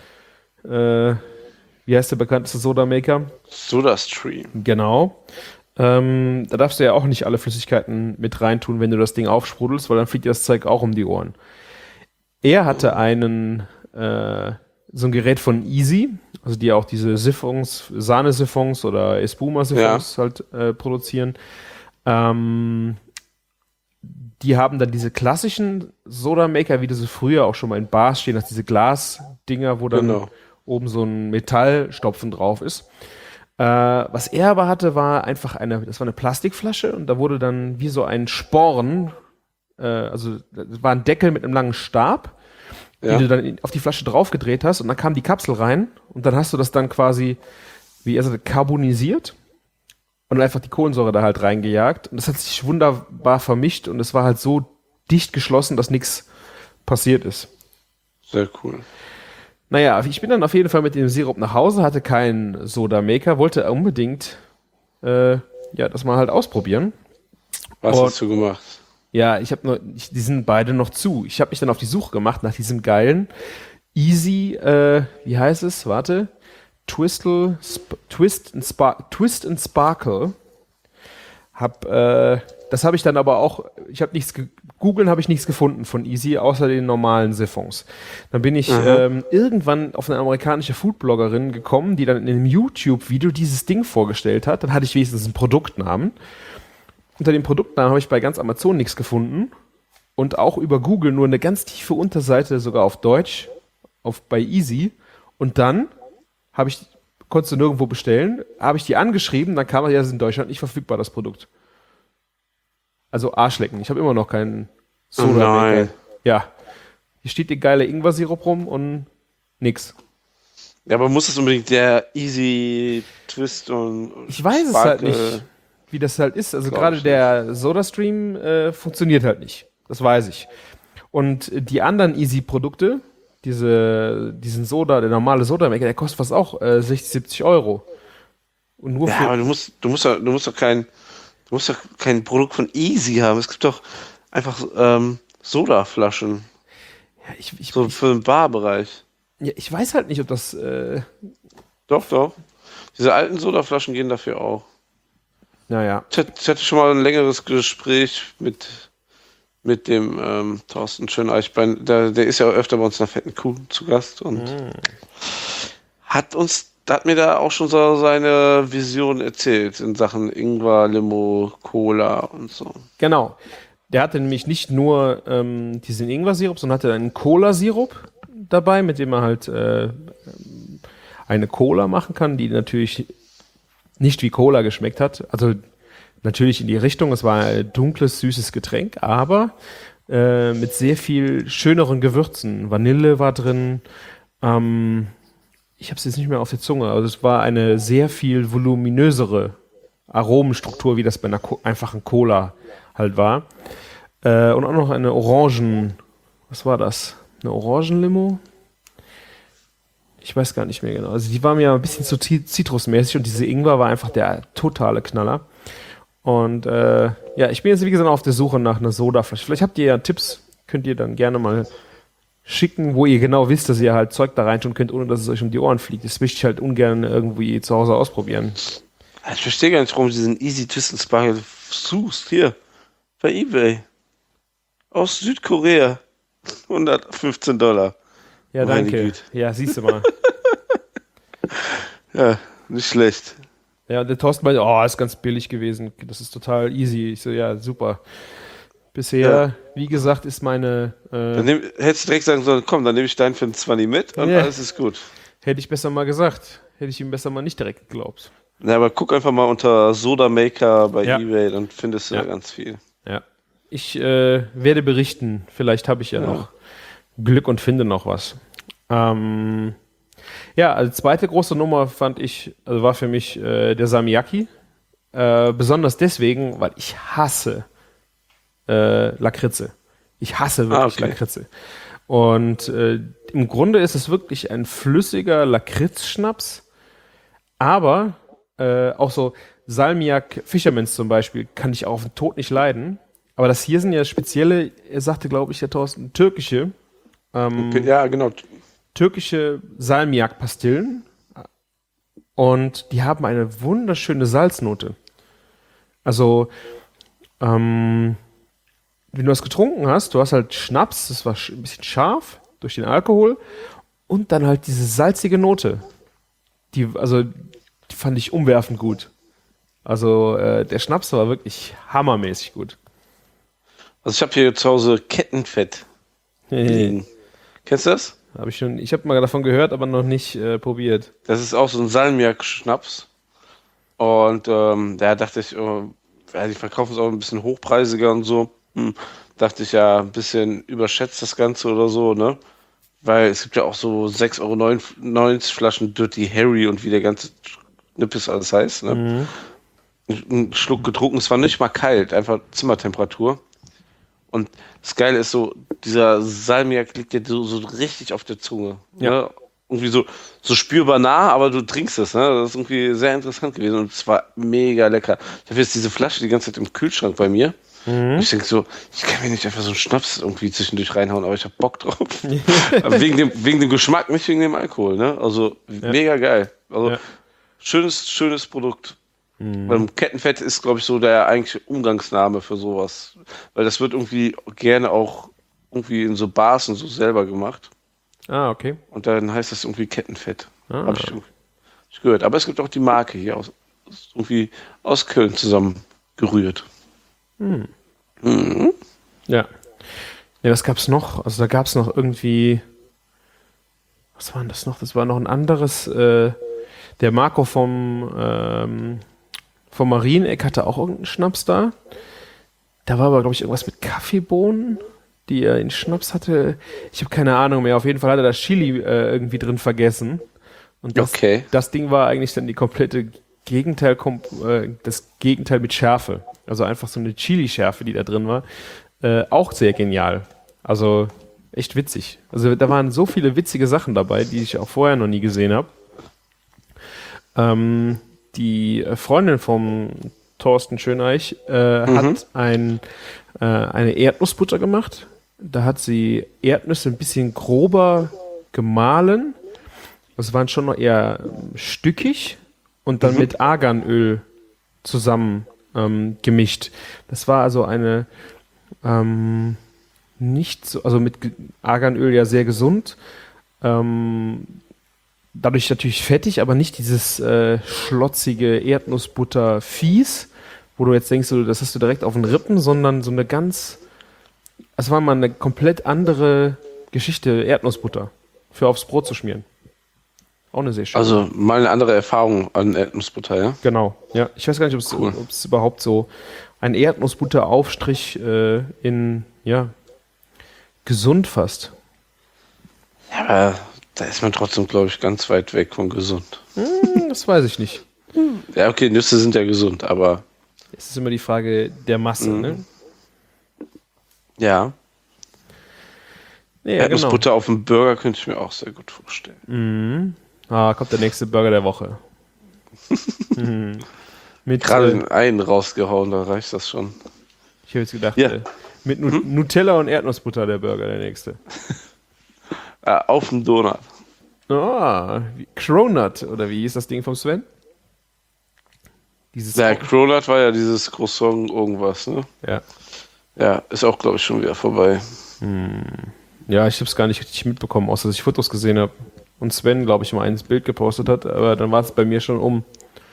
Äh, wie heißt der bekannteste Soda-Maker? SodaStream. Genau. Ähm, da darfst du ja auch nicht alle Flüssigkeiten mit reintun, wenn du das Ding aufsprudelst, weil dann fliegt dir das Zeug auch um die Ohren. Er hatte einen, äh, so ein Gerät von Easy, also die auch diese Siphons, Sahnesiphons oder Espuma-Siphons halt äh, produzieren. Ähm, die haben dann diese klassischen Soda-Maker, wie du sie früher auch schon mal in Bars stehen hast, diese Glasdinger, wo dann Genau. oben so ein Metallstopfen drauf ist. Äh, was er aber hatte, war einfach eine, das war eine Plastikflasche und da wurde dann wie so ein Sporn, äh, also das war ein Deckel mit einem langen Stab, Ja. den du dann in- auf die Flasche draufgedreht hast und dann kam die Kapsel rein und dann hast du das dann quasi, wie er sagte, carbonisiert und einfach die Kohlensäure da halt reingejagt und das hat sich wunderbar vermischt und es war halt so dicht geschlossen, dass nichts passiert ist. Sehr cool. Naja, ich bin dann auf jeden Fall mit dem Sirup nach Hause, hatte keinen Soda-Maker, wollte unbedingt äh, ja, das mal halt ausprobieren. Was Und- hast du gemacht? Ja, ich habe nur, ich, die sind beide noch zu. Ich habe mich dann auf die Suche gemacht nach diesem geilen Easy, äh, wie heißt es? Warte, Twistle, Sp Twist and Spark, Twist and Sparkle. Hab, äh, das habe ich dann aber auch, ich habe nichts, ge- googeln habe ich nichts gefunden von Easy, außer den normalen Siphons. Dann bin ich ähm, irgendwann auf eine amerikanische Foodbloggerin gekommen, die dann in einem YouTube-Video dieses Ding vorgestellt hat. Dann hatte ich wenigstens einen Produktnamen. Unter dem Produktnamen habe ich bei ganz Amazon nichts gefunden und auch über Google nur eine ganz tiefe Unterseite, sogar auf Deutsch, auf bei Easy. Und dann habe ich, konntest du nirgendwo bestellen, habe ich die angeschrieben, dann kam ja, das ist in Deutschland nicht verfügbar, das Produkt. Also Arschlecken. Ich habe immer noch keinen Oh nein. Ja. Hier steht die geile Ingwer-Sirup rum und nix. Ja, aber muss es unbedingt der Easy Twist und Ich weiß es halt Sparkle- nicht, wie das halt ist. Also Glaub gerade ich der SodaStream äh, funktioniert halt nicht. Das weiß ich. Und die anderen Easy-Produkte, diese, diesen Soda, der normale Soda-Maker, der kostet fast auch äh, sechzig, siebzig Euro. Und nur Ja, für, aber du musst, du musst doch, du musst doch kein, du musst doch kein Produkt von Easy haben. Es gibt doch einfach ähm, Sodaflaschen. ja, ich, ich, So für den Barbereich. ja, ich weiß halt nicht, ob das, äh, Doch, doch. Diese alten Sodaflaschen gehen dafür auch. naja. Ich hatte, ich hatte schon mal ein längeres Gespräch mit, mit dem ähm, Thorsten Schöneichbein. Der, der ist ja öfter bei uns in der fetten Kuh zu Gast und hat uns, hat mir da auch schon so seine Vision erzählt in Sachen Ingwer, Limo, Cola und so. Genau. Der hatte nämlich nicht nur ähm, diesen Ingwer-Sirup, sondern hatte einen Cola-Sirup dabei, mit dem er halt äh, eine Cola machen kann, die natürlich nicht wie Cola geschmeckt hat. Also natürlich in die Richtung, es war ein dunkles, süßes Getränk, aber äh, mit sehr viel schöneren Gewürzen. Vanille war drin, ähm, ich habe es jetzt nicht mehr auf der Zunge, also es war eine sehr viel voluminösere Aromenstruktur, wie das bei einer Co- einfachen Cola halt war. Äh, und auch noch eine Orangen, was war das? Eine Orangenlimo? Ich weiß gar nicht mehr genau. Also die war mir ein bisschen zu zi- zitrusmäßig und diese Ingwer war einfach der totale Knaller. Und äh, ja, ich bin jetzt wie gesagt auf der Suche nach einer Sodaflasche. Vielleicht habt ihr ja Tipps, könnt ihr dann gerne mal schicken, wo ihr genau wisst, dass ihr halt Zeug da reintun könnt, ohne dass es euch um die Ohren fliegt. Das möchte ich halt ungern irgendwie zu Hause ausprobieren. Ich verstehe gar nicht, warum sie diesen Easy Twist and Sparkle suchst. Hier, bei eBay. Aus Südkorea. hundertfünfzehn Dollar. Ja, Meine danke. Güte. Ja, siehst du mal. Ja, nicht schlecht. Ja, und der Thorsten meinte, oh, ist ganz billig gewesen. Das ist total easy. Ich so, ja, super. Bisher, Ja. wie gesagt, ist meine, äh, Dann nehm, hättest du direkt sagen sollen, komm, dann nehme ich deinen für den zwanzig mit und Ja. alles ist gut. hätte ich besser mal gesagt. Hätte ich ihm besser mal nicht direkt geglaubt. Na, aber guck einfach mal unter Soda Maker bei Ja. eBay, dann findest du Ja. da ganz viel. Ja. Ich äh, werde berichten. Vielleicht habe ich ja, Ja. noch Glück und finde noch was. Ähm, ja, also zweite große Nummer fand ich, also war für mich äh, der Salmiakki. Äh, besonders deswegen, weil ich hasse äh, Lakritze. Ich hasse wirklich Ah, okay. Lakritze. Und äh, im Grunde ist es wirklich ein flüssiger Lakritzschnaps, aber äh, auch so Salmiak Fishermans zum Beispiel kann ich auch auf den Tod nicht leiden. Aber das hier sind ja spezielle, er sagte, glaube ich, der Thorsten, türkische, ähm, Okay, ja, genau. türkische Salmiak-Pastillen. Und die haben eine wunderschöne Salznote. Also, ähm, wenn du das getrunken hast, du hast halt Schnaps, das war sch- ein bisschen scharf durch den Alkohol und dann halt diese salzige Note. Die, also, die fand ich umwerfend gut. Also, äh, der Schnaps war wirklich hammermäßig gut. Also ich habe hier zu Hause Kettenfett liegen. Kennst du das? Hab ich schon, ich habe mal davon gehört, aber noch nicht äh, probiert. Das ist auch so ein Salmiak-Schnaps. Und ähm, da dachte ich, oh, ja, die verkaufen es auch ein bisschen hochpreisiger und so. Hm, dachte ich ja, ein bisschen überschätzt das Ganze oder so, ne? Weil es gibt ja auch so sechs Euro neunundneunzig Flaschen Dirty Harry und wie der ganze Nippes alles heißt, ne? Mhm. Einen Schluck getrunken, es war nicht mal kalt, einfach Zimmertemperatur. Und das Geile ist so, dieser Salmiak liegt dir so, so richtig auf der Zunge. Ja. Ne? Irgendwie so, so spürbar nah, aber du trinkst es. Ne? Das ist irgendwie sehr interessant gewesen und es war mega lecker. Ich habe jetzt diese Flasche die ganze Zeit im Kühlschrank bei mir. Mhm. Ich denke so, ich kann mir nicht einfach so einen Schnaps irgendwie zwischendurch reinhauen, aber ich habe Bock drauf. Aber wegen dem, wegen dem Geschmack, nicht wegen dem Alkohol. Ne? Also mega geil. Also Ja. schönes, schönes Produkt. Ähm, Kettenfett ist, glaube ich, so der eigentliche Umgangsname für sowas. Weil das wird irgendwie gerne auch irgendwie in so Bars und so selber gemacht. Ah, okay. Und dann heißt das irgendwie Kettenfett. Ah. Habe ich, irgendwie- hab ich gehört. Aber es gibt auch die Marke hier aus, ist irgendwie aus Köln zusammengerührt. Ja. Ja, was gab's noch? Also da gab's noch irgendwie. Was war denn das noch? Das war noch ein anderes. Äh, der Marco vom, ähm, vom Marieneck hatte auch irgendeinen Schnaps da. Da war aber, glaube ich, irgendwas mit Kaffeebohnen, die er in Schnaps hatte. Ich habe keine Ahnung mehr. Auf jeden Fall hat er das Chili äh, irgendwie drin vergessen. Und das, Okay. das Ding war eigentlich dann die komplette Gegenteil, kom äh, das Gegenteil mit Schärfe. Also einfach so eine Chili-Schärfe, die da drin war. Äh, auch sehr genial. Also echt witzig. Also da waren so viele witzige Sachen dabei, die ich auch vorher noch nie gesehen habe. Ähm, die Freundin vom Thorsten Schöneich äh, hat ein, äh, eine Erdnussbutter gemacht. Da hat sie Erdnüsse ein bisschen grober gemahlen. Das waren schon noch eher ähm, stückig und dann mit Arganöl zusammen ähm, gemischt. Das war also eine ähm, nicht so, also mit Ge- Arganöl ja sehr gesund. Ähm, dadurch natürlich fettig, aber nicht dieses äh, schlotzige Erdnussbutter fies, wo du jetzt denkst, so, das hast du direkt auf den Rippen, sondern so eine ganz, es war mal eine komplett andere Geschichte, Erdnussbutter für aufs Brot zu schmieren. Auch eine sehr schöne. Also mal eine andere Erfahrung an Erdnussbutter, ja? Genau, ja. Ich weiß gar nicht, ob es Cool. ob es überhaupt so ein Erdnussbutteraufstrich äh, in, ja, gesund fast. Ja, aber da ist man trotzdem, glaube ich, ganz weit weg von gesund. Hm, das weiß ich nicht. Ja, okay, Nüsse sind ja gesund, aber Es ist immer die Frage der Masse, Mhm. ne? ja. Ja, genau. Erdnussbutter auf dem Burger könnte ich mir auch sehr gut vorstellen. Mhm. Ah, kommt der nächste Burger der Woche. mhm. Mit, Gerade äh, den einen rausgehauen, da reicht das schon. ich habe jetzt gedacht, Ja. äh, mit Nu- Nutella und Erdnussbutter der Burger, der nächste. Äh, auf dem Donut. Ah, wie- Cronut, oder wie hieß das Ding vom Sven? Dieses Der Cronut war ja dieses Croissant irgendwas, ne? ja. Ja, ist auch, glaube ich, schon wieder vorbei. Ja, ich habe es gar nicht richtig mitbekommen, außer dass ich Fotos gesehen habe. Und Sven, glaube ich, mal ein Bild gepostet hat, aber dann war es bei mir schon um.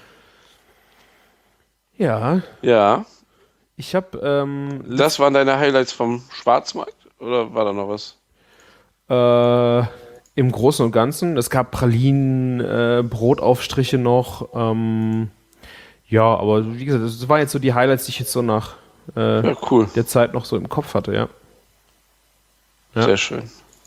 Ja, Ja. ich habe ähm, letzt- Das waren deine Highlights vom Schwarzmarkt? Oder war da noch was? äh, im Großen und Ganzen, es gab Pralinen, äh, Brotaufstriche noch. Ähm, ja, aber wie gesagt, das waren jetzt so die Highlights, die ich jetzt so nach äh, Ja, cool. der Zeit noch so im Kopf hatte, ja. Ja. Sehr schön.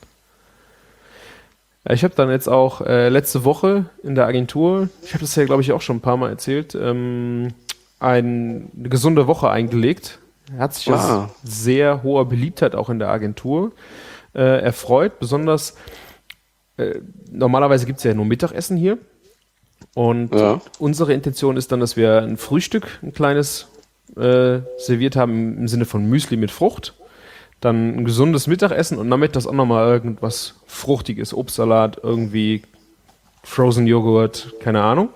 Ja, ich habe dann jetzt auch äh, letzte Woche in der Agentur, ich habe das ja, glaube ich, auch schon ein paar Mal erzählt, ähm, ein, eine gesunde Woche eingelegt. Hat sich aus Ah. sehr hoher Beliebtheit auch in der Agentur äh, erfreut. Besonders, äh, normalerweise gibt es ja nur Mittagessen hier. Und Ja. unsere Intention ist dann, dass wir ein Frühstück, ein kleines, äh, serviert haben im Sinne von Müsli mit Frucht. Dann ein gesundes Mittagessen und damit das auch nochmal irgendwas Fruchtiges, Obstsalat, irgendwie Frozen Joghurt, keine Ahnung.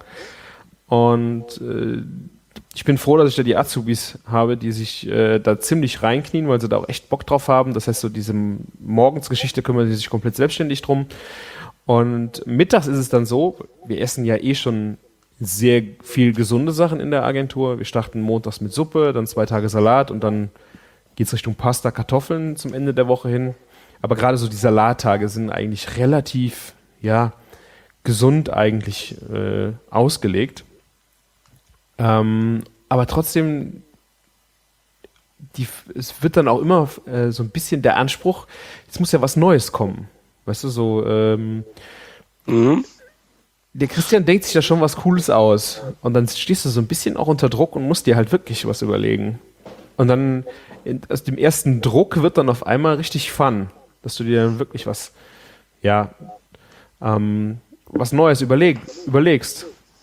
Und äh, ich bin froh, dass ich da die Azubis habe, die sich äh, da ziemlich reinknien, weil sie da auch echt Bock drauf haben. Das heißt, so diese Morgensgeschichte kümmern sie sich komplett selbstständig drum. Und mittags ist es dann so, wir essen ja eh schon sehr viel gesunde Sachen in der Agentur. Wir starten montags mit Suppe, dann zwei Tage Salat und dann geht es Richtung Pasta, Kartoffeln zum Ende der Woche hin. Aber gerade so die Salattage sind eigentlich relativ, ja, gesund eigentlich äh, ausgelegt. Ähm, aber trotzdem, die, es wird dann auch immer äh, so ein bisschen der Anspruch, jetzt muss ja was Neues kommen. Weißt du, so, ähm, Mhm. der Christian denkt sich da schon was Cooles aus. Und dann stehst du so ein bisschen auch unter Druck und musst dir halt wirklich was überlegen. Und dann in, aus dem ersten Druck wird dann auf einmal richtig Fun, dass du dir dann wirklich was, ja, ähm, was Neues überleg, überlegst.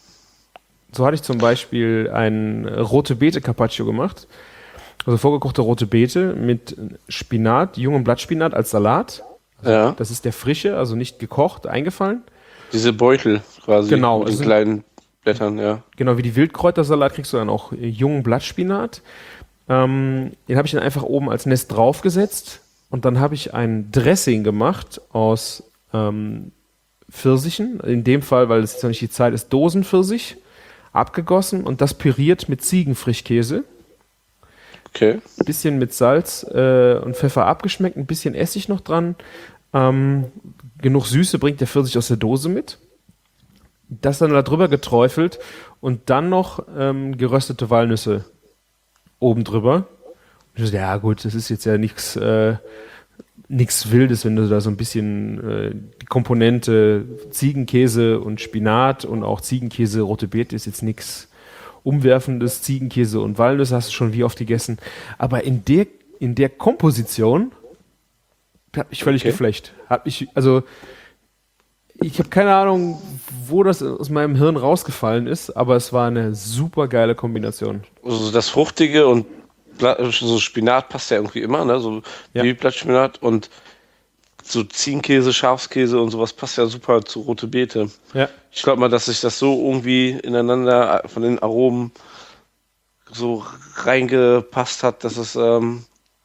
So hatte ich zum Beispiel ein rote Beete Carpaccio gemacht. Also vorgekochte rote Beete mit Spinat, jungem Blattspinat als Salat. Ja. Das ist der frische, also nicht gekocht, eingefallen. Diese Beutel quasi. Genau, Mit den also- kleinen Blättern, ja. Genau wie die Wildkräutersalat kriegst du dann auch äh, jungen Blattspinat. Ähm, den habe ich dann einfach oben als Nest draufgesetzt und dann habe ich ein Dressing gemacht aus ähm, Pfirsichen. In dem Fall, weil es jetzt noch nicht die Zeit ist, Dosenpfirsich abgegossen und das püriert mit Ziegenfrischkäse. Okay. Ein bisschen mit Salz äh, und Pfeffer abgeschmeckt, ein bisschen Essig noch dran. Ähm, genug Süße bringt der Pfirsich aus der Dose mit. Das dann da drüber geträufelt und dann noch ähm, geröstete Walnüsse oben drüber. Und ich so, ja gut, das ist jetzt ja nichts äh, nichts Wildes, wenn du da so ein bisschen äh, die Komponente Ziegenkäse und Spinat und auch Ziegenkäse, rote Beete ist jetzt nichts Umwerfendes. Ziegenkäse und Walnüsse hast du schon wie oft gegessen. Aber in der, in der Komposition hat mich völlig Okay. geflecht. Hat mich, also ich habe keine Ahnung, wo das aus meinem Hirn rausgefallen ist, aber es war eine super geile Kombination. Also das Fruchtige und Bla so Spinat passt ja irgendwie immer, ne? So Ja. Babyblattspinat und so Ziegenkäse, Schafskäse und sowas passt ja super zu rote Beete. Ja. Ich glaube mal, dass sich das so irgendwie ineinander von den Aromen so reingepasst hat, dass es, ähm,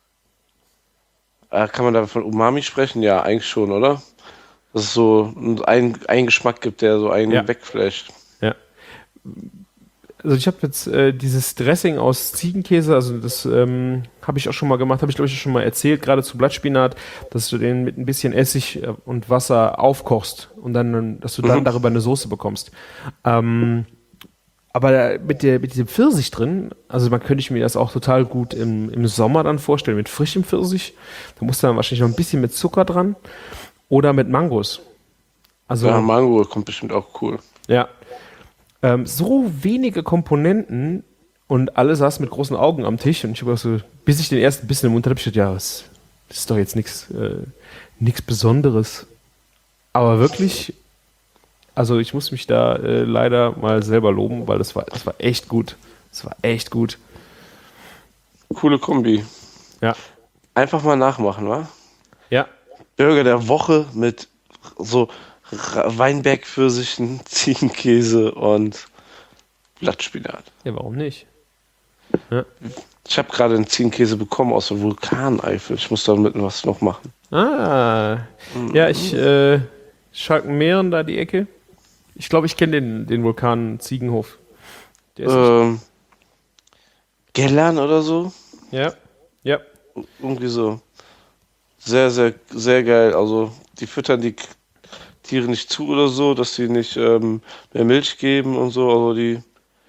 äh, kann man da von Umami sprechen? Ja, eigentlich schon, oder? Dass es so einen, einen Geschmack gibt, der so einen Ja. wegflasht. Ja. Also ich habe jetzt äh, dieses Dressing aus Ziegenkäse, also das ähm, habe ich auch schon mal gemacht, habe ich glaube ich schon mal erzählt, gerade zu Blattspinat, dass du den mit ein bisschen Essig äh, und Wasser aufkochst und dann, dass du dann Mhm. darüber eine Soße bekommst. Ähm, aber mit, der, mit diesem Pfirsich drin, also man könnte ich mir das auch total gut im, im Sommer dann vorstellen, mit frischem Pfirsich. Da muss dann wahrscheinlich noch ein bisschen mit Zucker dran oder mit Mangos. Also Ja, Mango kommt bestimmt auch cool. ja. Ähm, so wenige Komponenten und alle saßen mit großen Augen am Tisch und ich habe so, bis ich den ersten Bissen im Mund hatte, hab ich gedacht, ja, das, das ist doch jetzt nichts äh, nichts Besonderes. Aber wirklich, also ich muss mich da äh, leider mal selber loben, weil das war, das war echt gut. Das war echt gut. Coole Kombi. Ja. Einfach mal nachmachen, wa? Ja. Burger der Woche mit so Ra- Weinbergpfirsichen, Ziegenkäse und Blattspinat. Ja, warum nicht? Ich habe gerade einen Ziegenkäse bekommen aus der Vulkaneifel. Ich muss damit was noch machen. Ah. Ja, ich, äh, Schalkenmeeren da die Ecke. Ich glaube, ich kenne den, den Vulkan Ziegenhof. Der ist nicht, Ähm, Gellern oder so? ja. Ja. Irgendwie so. Sehr, sehr, sehr geil. Also, die füttern die K- Tiere nicht zu oder so, dass sie nicht ähm, mehr Milch geben und so. Also, die,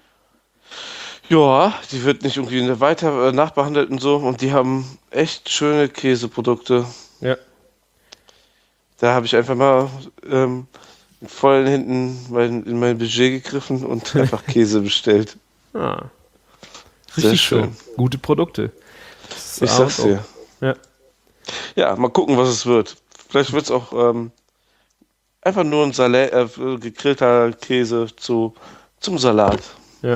ja, die wird nicht irgendwie weiter äh, nachbehandelt und so. Und die haben echt schöne Käseprodukte. Ja. Da habe ich einfach mal ähm, mit vollen Händen mein, in mein Budget gegriffen und einfach Käse bestellt. Ah. Sehr Richtig so. schön. Gute Produkte. Das ist Ich A sag's und O. dir. Ja. Ja, mal gucken, was es wird. Vielleicht wird's auch ähm, einfach nur ein Salat, äh, gegrillter Käse zu, zum Salat. Ja.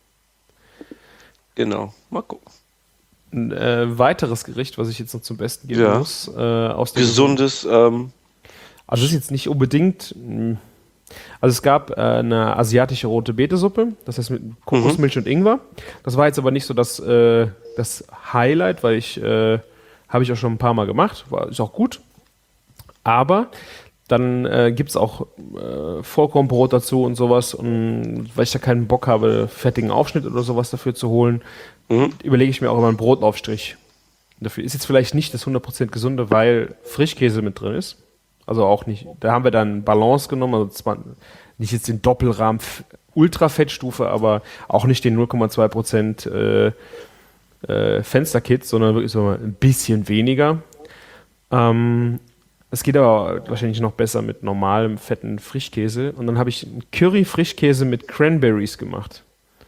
Genau. Mal gucken. Ein äh, weiteres Gericht, was ich jetzt noch zum Besten geben Ja. muss, äh, aus der Gesundes, ähm, Also es ist jetzt nicht unbedingt. mh, Also es gab äh, eine asiatische rote Betesuppe, das heißt mit Kokosmilch und Ingwer. Das war jetzt aber nicht so das, äh, das Highlight, weil ich äh, habe ich auch schon ein paar Mal gemacht, war ist auch gut. Aber dann äh, gibt es auch äh, Vollkornbrot dazu und sowas. Und weil ich da keinen Bock habe, fettigen Aufschnitt oder sowas dafür zu holen, mhm. überlege ich mir auch immer einen Brotaufstrich. Dafür ist jetzt vielleicht nicht das hundert Prozent gesunde, weil Frischkäse mit drin ist. Also auch nicht. Da haben wir dann Balance genommen, also zwar nicht jetzt den Doppelrahmen F- Ultrafettstufe, aber auch nicht den null Komma zwei Prozent äh, äh, Fensterkit, sondern wirklich so ein bisschen weniger. Ähm, es geht aber wahrscheinlich noch besser mit normalem fetten Frischkäse. Und dann habe ich einen Curry-Frischkäse mit Cranberries gemacht.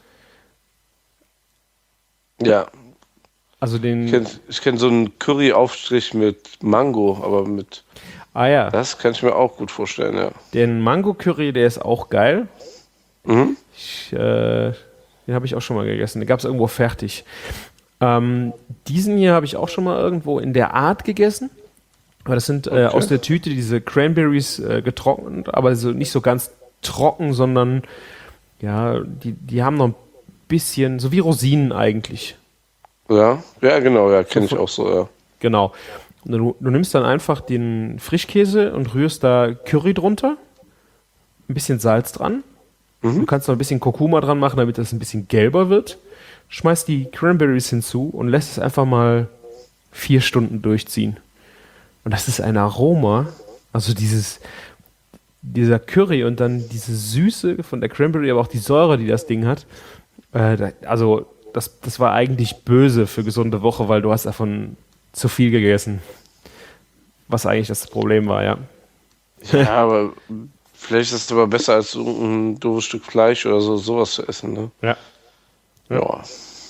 Ja. Also Ich den. kenne ich kenn so einen Curry-Aufstrich mit Mango, aber mit, Ah ja, das kann ich mir auch gut vorstellen, ja. den Mango-Curry, der ist auch geil. Mhm. Ich, äh, den habe ich auch schon mal gegessen. Den gab es irgendwo fertig. Ähm, diesen hier habe ich auch schon mal irgendwo in der Art gegessen. Aber das sind äh, Okay. aus der Tüte diese Cranberries äh, getrocknet, aber so nicht so ganz trocken, sondern ja, die, die haben noch ein bisschen, so wie Rosinen eigentlich. Ja, ja, genau, ja, kenne ich von- auch so, ja. Genau. Und du, du nimmst dann einfach den Frischkäse und rührst da Curry drunter, ein bisschen Salz dran. Du kannst noch ein bisschen Kurkuma dran machen, damit das ein bisschen gelber wird. Schmeißt die Cranberries hinzu und lässt es einfach mal vier Stunden durchziehen. Und das ist ein Aroma, also dieses, dieser Curry und dann diese Süße von der Cranberry, aber auch die Säure, die das Ding hat. Äh, da, also das, das war eigentlich böse für gesunde Woche, weil du hast davon zu viel gegessen. Was eigentlich das Problem war, ja. Ja, aber vielleicht ist es aber besser als so ein doofes Stück Fleisch oder so, sowas zu essen, ne? Ja. Ja.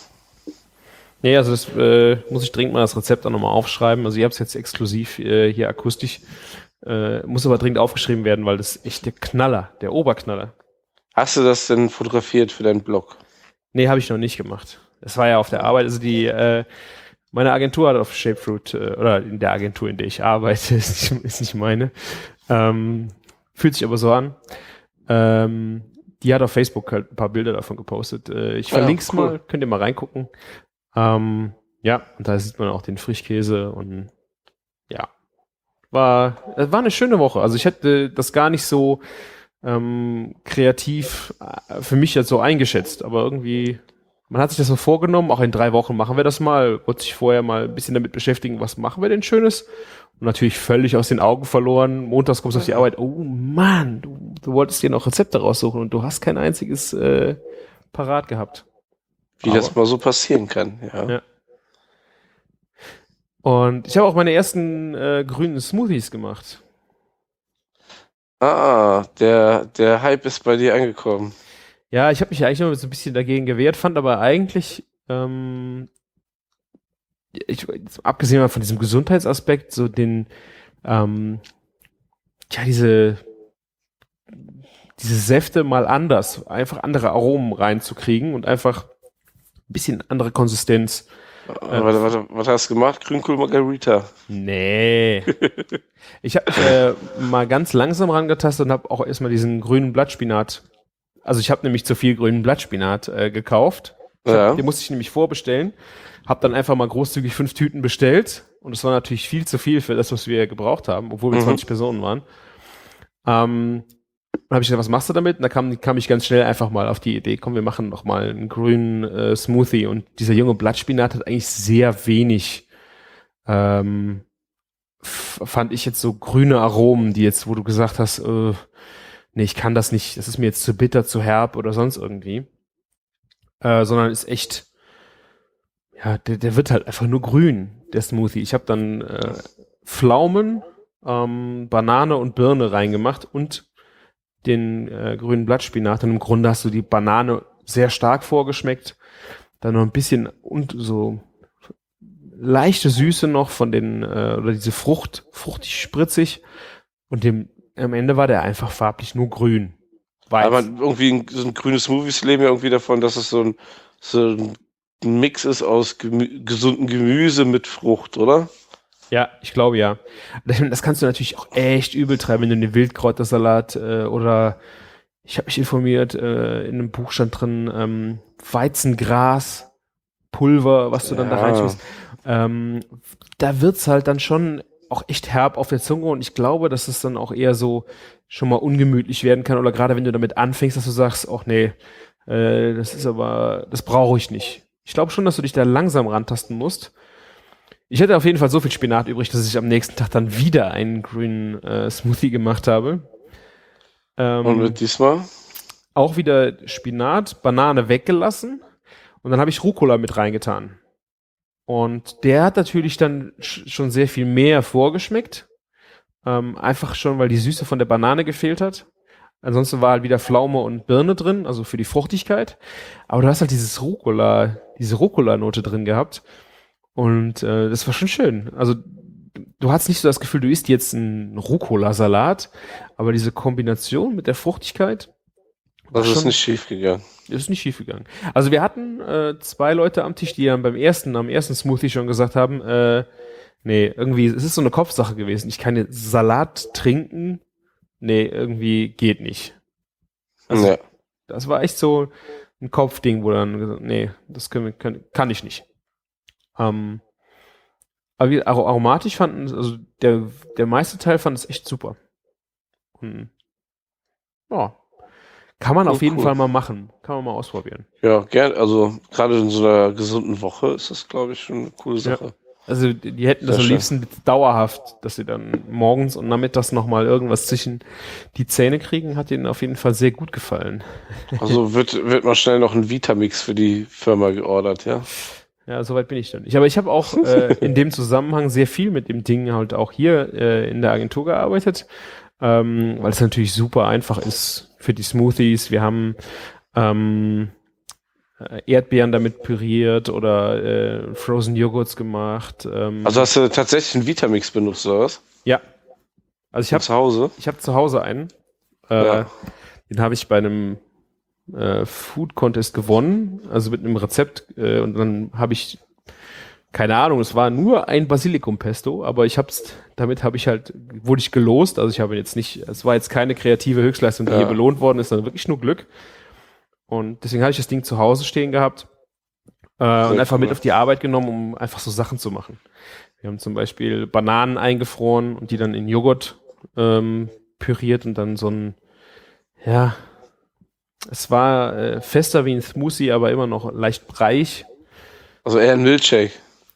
Nee, also das äh, muss ich dringend mal das Rezept auch nochmal aufschreiben. Also ich habe es jetzt exklusiv äh, hier akustisch. Äh, muss aber dringend aufgeschrieben werden, weil das ist echt der Knaller, der Oberknaller. Hast du das denn fotografiert für deinen Blog? Nee, habe ich noch nicht gemacht. Das war ja auf der Arbeit. Also die, äh, meine Agentur hat auf Shapefruit, äh, oder in der Agentur, in der ich arbeite, ist nicht, ist nicht meine. Ähm, fühlt sich aber so an. Ähm, die hat auf Facebook halt ein paar Bilder davon gepostet. Äh, ich Ja, verlinke es cool. mal, könnt ihr mal reingucken. Ähm, ja, und da sieht man auch den Frischkäse und ja, war, es war eine schöne Woche. Also ich hätte das gar nicht so ähm, kreativ äh, für mich jetzt so eingeschätzt, aber irgendwie, man hat sich das so vorgenommen, auch in drei Wochen machen wir das mal, wollte sich vorher mal ein bisschen damit beschäftigen, was machen wir denn Schönes? Und natürlich völlig aus den Augen verloren. Montags kommst du auf die Arbeit, oh Mann, du, du wolltest dir noch Rezepte raussuchen und du hast kein einziges äh, parat gehabt. Wie Aber- das mal so passieren kann, ja. Ja. Und ich habe auch meine ersten äh, grünen Smoothies gemacht. Ah, der, der Hype ist bei dir angekommen. Ja, ich habe mich ja eigentlich immer so ein bisschen dagegen gewehrt, fand aber eigentlich, ähm, ich, abgesehen mal von diesem Gesundheitsaspekt, so den, ähm, ja, diese, diese Säfte mal anders, einfach andere Aromen reinzukriegen und einfach ein bisschen andere Konsistenz. Äh, Äh, warte, warte, was hast du gemacht? Grünkohl Margarita. nee. Ich habe mich äh, mal ganz langsam rangetastet und habe auch erstmal diesen grünen Blattspinat. Also ich habe nämlich zu viel grünen Blattspinat äh, gekauft. Ich hab, Ja. Den musste ich nämlich vorbestellen. Habe dann einfach mal großzügig fünf Tüten bestellt. Und es war natürlich viel zu viel für das, was wir gebraucht haben, obwohl wir Mhm. zwanzig Personen waren. Ähm, dann habe ich gesagt, was machst du damit? Und da kam, kam ich ganz schnell einfach mal auf die Idee, komm, wir machen noch mal einen grünen äh, Smoothie. Und dieser junge Blattspinat hat eigentlich sehr wenig, ähm, f- fand ich jetzt so grüne Aromen, die jetzt, wo du gesagt hast, äh, nee, ich kann das nicht, das ist mir jetzt zu bitter, zu herb oder sonst irgendwie. Äh, sondern ist echt, ja, der, der wird halt einfach nur grün, der Smoothie. Ich habe dann äh, Pflaumen, ähm, Banane und Birne reingemacht und den äh, grünen Blattspinat. Und im Grunde hast du die Banane sehr stark vorgeschmeckt. Dann noch ein bisschen und so leichte Süße noch von den, äh, oder diese Frucht, fruchtig spritzig. Und dem, am Ende war der einfach farblich nur grün. Weiß. Aber irgendwie ein, so ein grünes Smoothies leben ja irgendwie davon, dass es so ein, so ein Mix ist aus Gemü gesundem Gemüse mit Frucht, oder? Ja, ich glaube ja. Das kannst du natürlich auch echt übel treiben, wenn du den Wildkräutersalat äh, oder ich habe mich informiert, äh, in einem Buch stand drin, ähm, Weizengras, Pulver, was du dann da Ja. reinschmeißt. Ähm, da wird's halt dann schon auch echt herb auf der Zunge und ich glaube, dass es dann auch eher so schon mal ungemütlich werden kann oder gerade wenn du damit anfängst, dass du sagst, ach nee, äh, das ist aber, das brauche ich nicht. Ich glaube schon, dass du dich da langsam rantasten musst. Ich hatte auf jeden Fall so viel Spinat übrig, dass ich am nächsten Tag dann wieder einen grünen äh, Smoothie gemacht habe. Ähm, Und mit diesmal? auch wieder Spinat, Banane weggelassen und dann habe ich Rucola mit reingetan. Und der hat natürlich dann sch schon sehr viel mehr vorgeschmeckt. Ähm, einfach schon, weil die Süße von der Banane gefehlt hat. Ansonsten war halt wieder Pflaume und Birne drin, also für die Fruchtigkeit. Aber du hast halt dieses Rucola, diese Rucola-Note drin gehabt. Und äh, das war schon schön. Also du hast nicht so das Gefühl, du isst jetzt einen Rucola-Salat, aber diese Kombination mit der Fruchtigkeit war Das ist schon, nicht schief gegangen. ist nicht schief gegangen. Also wir hatten äh, zwei Leute am Tisch, die dann beim ersten, am ersten Smoothie schon gesagt haben, äh, nee, irgendwie, es ist so eine Kopfsache gewesen. Ich kann jetzt Salat trinken, nee, irgendwie geht nicht. Also Ja. das war echt so ein Kopfding, wo dann gesagt, nee, das können wir, können, kann ich nicht. Ähm, aber wie, aro- aromatisch fanden, also der, der meiste Teil fand es echt super. Und, ja, kann man Cool, auf jeden cool. Fall mal machen. Kann man mal ausprobieren. Ja, gern. Also gerade in so einer gesunden Woche ist das, glaube ich, schon eine coole Sache. Also die, die hätten das Sehr am schön. liebsten dauerhaft, dass sie dann morgens und nachmittags nochmal irgendwas zwischen die Zähne kriegen, hat ihnen auf jeden Fall sehr gut gefallen. Also wird, wird mal schnell noch ein Vitamix für die Firma geordert, ja? Ja, soweit bin ich dann nicht. Aber ich habe auch äh, in dem Zusammenhang sehr viel mit dem Ding halt auch hier äh, in der Agentur gearbeitet, ähm, weil es natürlich super einfach ist für die Smoothies. Wir haben ähm, äh, Erdbeeren damit püriert oder äh, Frozen Joghurts gemacht. Ähm, Also hast du tatsächlich einen Vitamix benutzt, oder was? ja, also ich Von habe zu Hause? ich habe zu Hause einen. Äh, Ja. Den habe ich bei einem äh, Food Contest gewonnen, also mit einem Rezept. Äh, und dann habe ich, keine Ahnung, es war nur ein Basilikum-Pesto, aber ich hab's, damit habe ich halt, wurde ich gelost. Also ich habe jetzt nicht, es war jetzt keine kreative Höchstleistung, die Ja. hier belohnt worden ist, sondern wirklich nur Glück. Und deswegen habe ich das Ding zu Hause stehen gehabt äh, und einfach cool. mit auf die Arbeit genommen, um einfach so Sachen zu machen. Wir haben zum Beispiel Bananen eingefroren und die dann in Joghurt ähm, püriert und dann so ein, ja, es war äh, fester wie ein Smoothie, aber immer noch leicht breiig. Also eher ein Milkshake.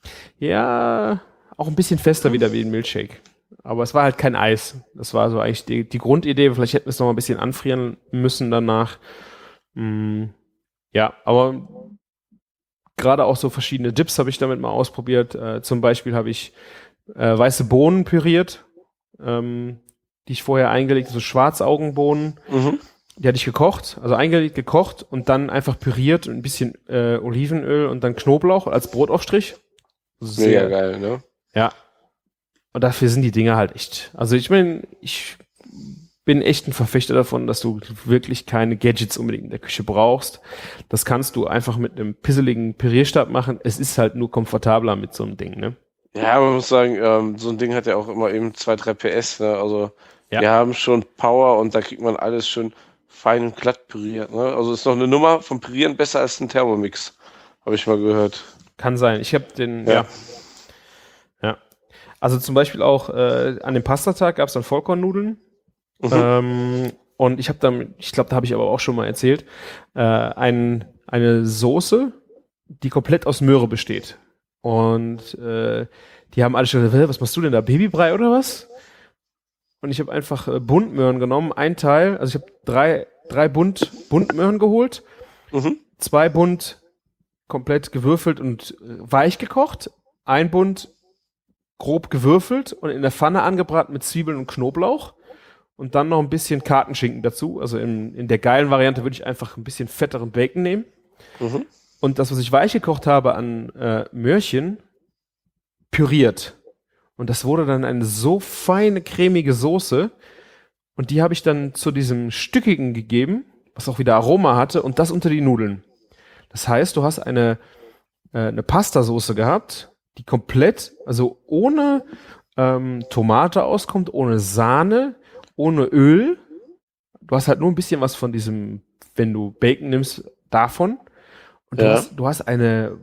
Ja, auch ein bisschen fester wieder wie ein Milkshake. Aber es war halt kein Eis. Das war so eigentlich die, die Grundidee. Vielleicht hätten wir es noch mal ein bisschen anfrieren müssen danach. Mm, ja, aber gerade auch so verschiedene Dips habe ich damit mal ausprobiert. Äh, zum Beispiel habe ich äh, weiße Bohnen püriert, ähm, die ich vorher eingelegt habe, so Schwarzaugenbohnen. Mhm. Die hatte ich gekocht, also eingelegt, gekocht und dann einfach püriert und ein bisschen äh, Olivenöl und dann Knoblauch als Brotaufstrich. Mega geil, ne? Ja. Und dafür sind die Dinger halt echt. Also ich meine, ich bin echt ein Verfechter davon, dass du wirklich keine Gadgets unbedingt in der Küche brauchst. Das kannst du einfach mit einem pisseligen Pürierstab machen. Es ist halt nur komfortabler mit so einem Ding, ne? Ja, man muss sagen, ähm, so ein Ding hat ja auch immer eben zwei, drei P S, ne? Also Ja. wir haben schon Power und da kriegt man alles schön fein und glatt püriert, ne? Also ist noch eine Nummer vom Pürieren besser als ein Thermomix, habe ich mal gehört. Kann sein. Ich habe den, Ja. ja. ja. Also zum Beispiel auch äh, an dem Pastatag gab es dann Vollkornnudeln. Mhm. Ähm, und ich habe dann, ich glaube, da habe ich aber auch schon mal erzählt, äh, ein, eine Soße, die komplett aus Möhre besteht. Und äh, die haben alle schon gesagt, was machst du denn da, Babybrei oder was? Und ich habe einfach äh, Buntmöhren genommen, ein Teil, also ich habe drei, drei Bunt, Buntmöhren geholt, Mhm. zwei Bund komplett gewürfelt und äh, weich gekocht, ein Bund grob gewürfelt und in der Pfanne angebraten mit Zwiebeln und Knoblauch und dann noch ein bisschen Kartenschinken dazu. Also in, in der geilen Variante würde ich einfach ein bisschen fetteren Bacon nehmen. Mhm. Und das, was ich weich gekocht habe an äh, Möhrchen, püriert. Und das wurde dann eine so feine, cremige Soße. Und die habe ich dann zu diesem Stückigen gegeben, was auch wieder Aroma hatte, und das unter die Nudeln. Das heißt, du hast eine, äh, eine Pastasoße gehabt, die komplett, also ohne ähm, Tomate auskommt, ohne Sahne, ohne Öl. Du hast halt nur ein bisschen was von diesem, wenn du Bacon nimmst, davon. Und du, Ja. hast, du hast eine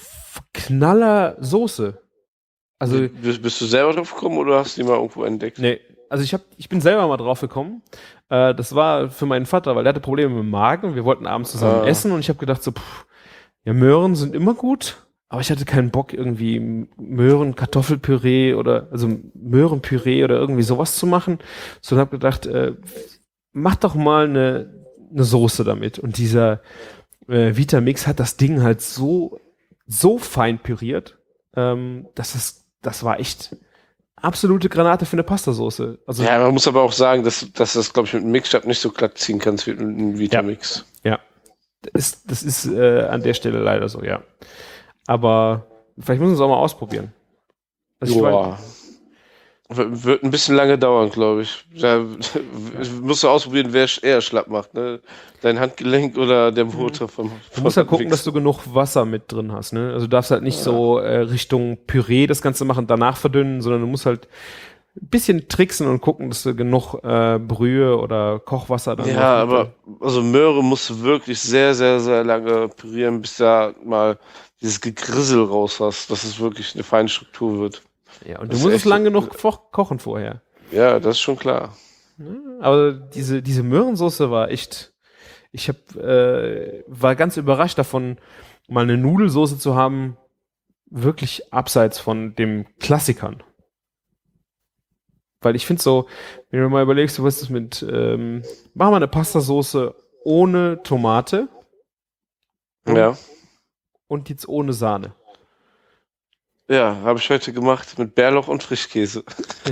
knaller Soße. Also, Bist, bist du selber drauf gekommen oder hast du die mal irgendwo entdeckt? nee, also ich, hab, ich bin selber mal drauf gekommen. Äh, das war für meinen Vater, weil der hatte Probleme mit dem Magen. Wir wollten abends zusammen Ah. essen und ich habe gedacht so, pff, ja, Möhren sind immer gut, aber ich hatte keinen Bock irgendwie Möhren, Kartoffelpüree oder also Möhrenpüree oder irgendwie sowas zu machen. So, und habe gedacht, äh, mach doch mal eine, eine Soße damit. Und dieser äh, Vitamix hat das Ding halt so so fein püriert, ähm, dass es, das war echt absolute Granate für eine Pastasoße. Also Ja, man muss aber auch sagen, dass, dass das, glaube ich, mit einem Mixstab nicht so glatt ziehen kannst wie mit einem Vitamix. ja, das ist, das ist äh, an der Stelle leider so, ja. Aber vielleicht müssen wir es auch mal ausprobieren. Also ich Joa. W- Wird ein bisschen lange dauern, glaube ich. Da musst du ausprobieren, wer sch- eher schlapp macht, ne? Dein Handgelenk oder der Motor vom, Du vom musst halt gucken, dass Wichsen. du genug Wasser mit drin hast, ne? Also du darfst halt nicht so äh, Richtung Püree das Ganze machen, danach verdünnen, sondern du musst halt ein bisschen tricksen und gucken, dass du genug äh, Brühe oder Kochwasser dann Ja, noch mit aber also Möhre musst du wirklich sehr, sehr, sehr lange pürieren, bis da mal dieses Gegrissel raus hast, dass es wirklich eine feine Struktur wird. Ja, und Das du ist musst es echt- lang genug vor- kochen vorher. Ja, das ist schon klar. Aber diese, diese Möhrensoße war echt, ich hab, äh, war ganz überrascht davon, mal eine Nudelsoße zu haben, wirklich abseits von dem Klassikern. Weil ich finde so, wenn du mal überlegst, du wirst es mit, ähm, mach mal eine Pastasoße ohne Tomate und, Ja. und jetzt ohne Sahne. Ja, habe ich heute gemacht mit Bärlauch und Frischkäse.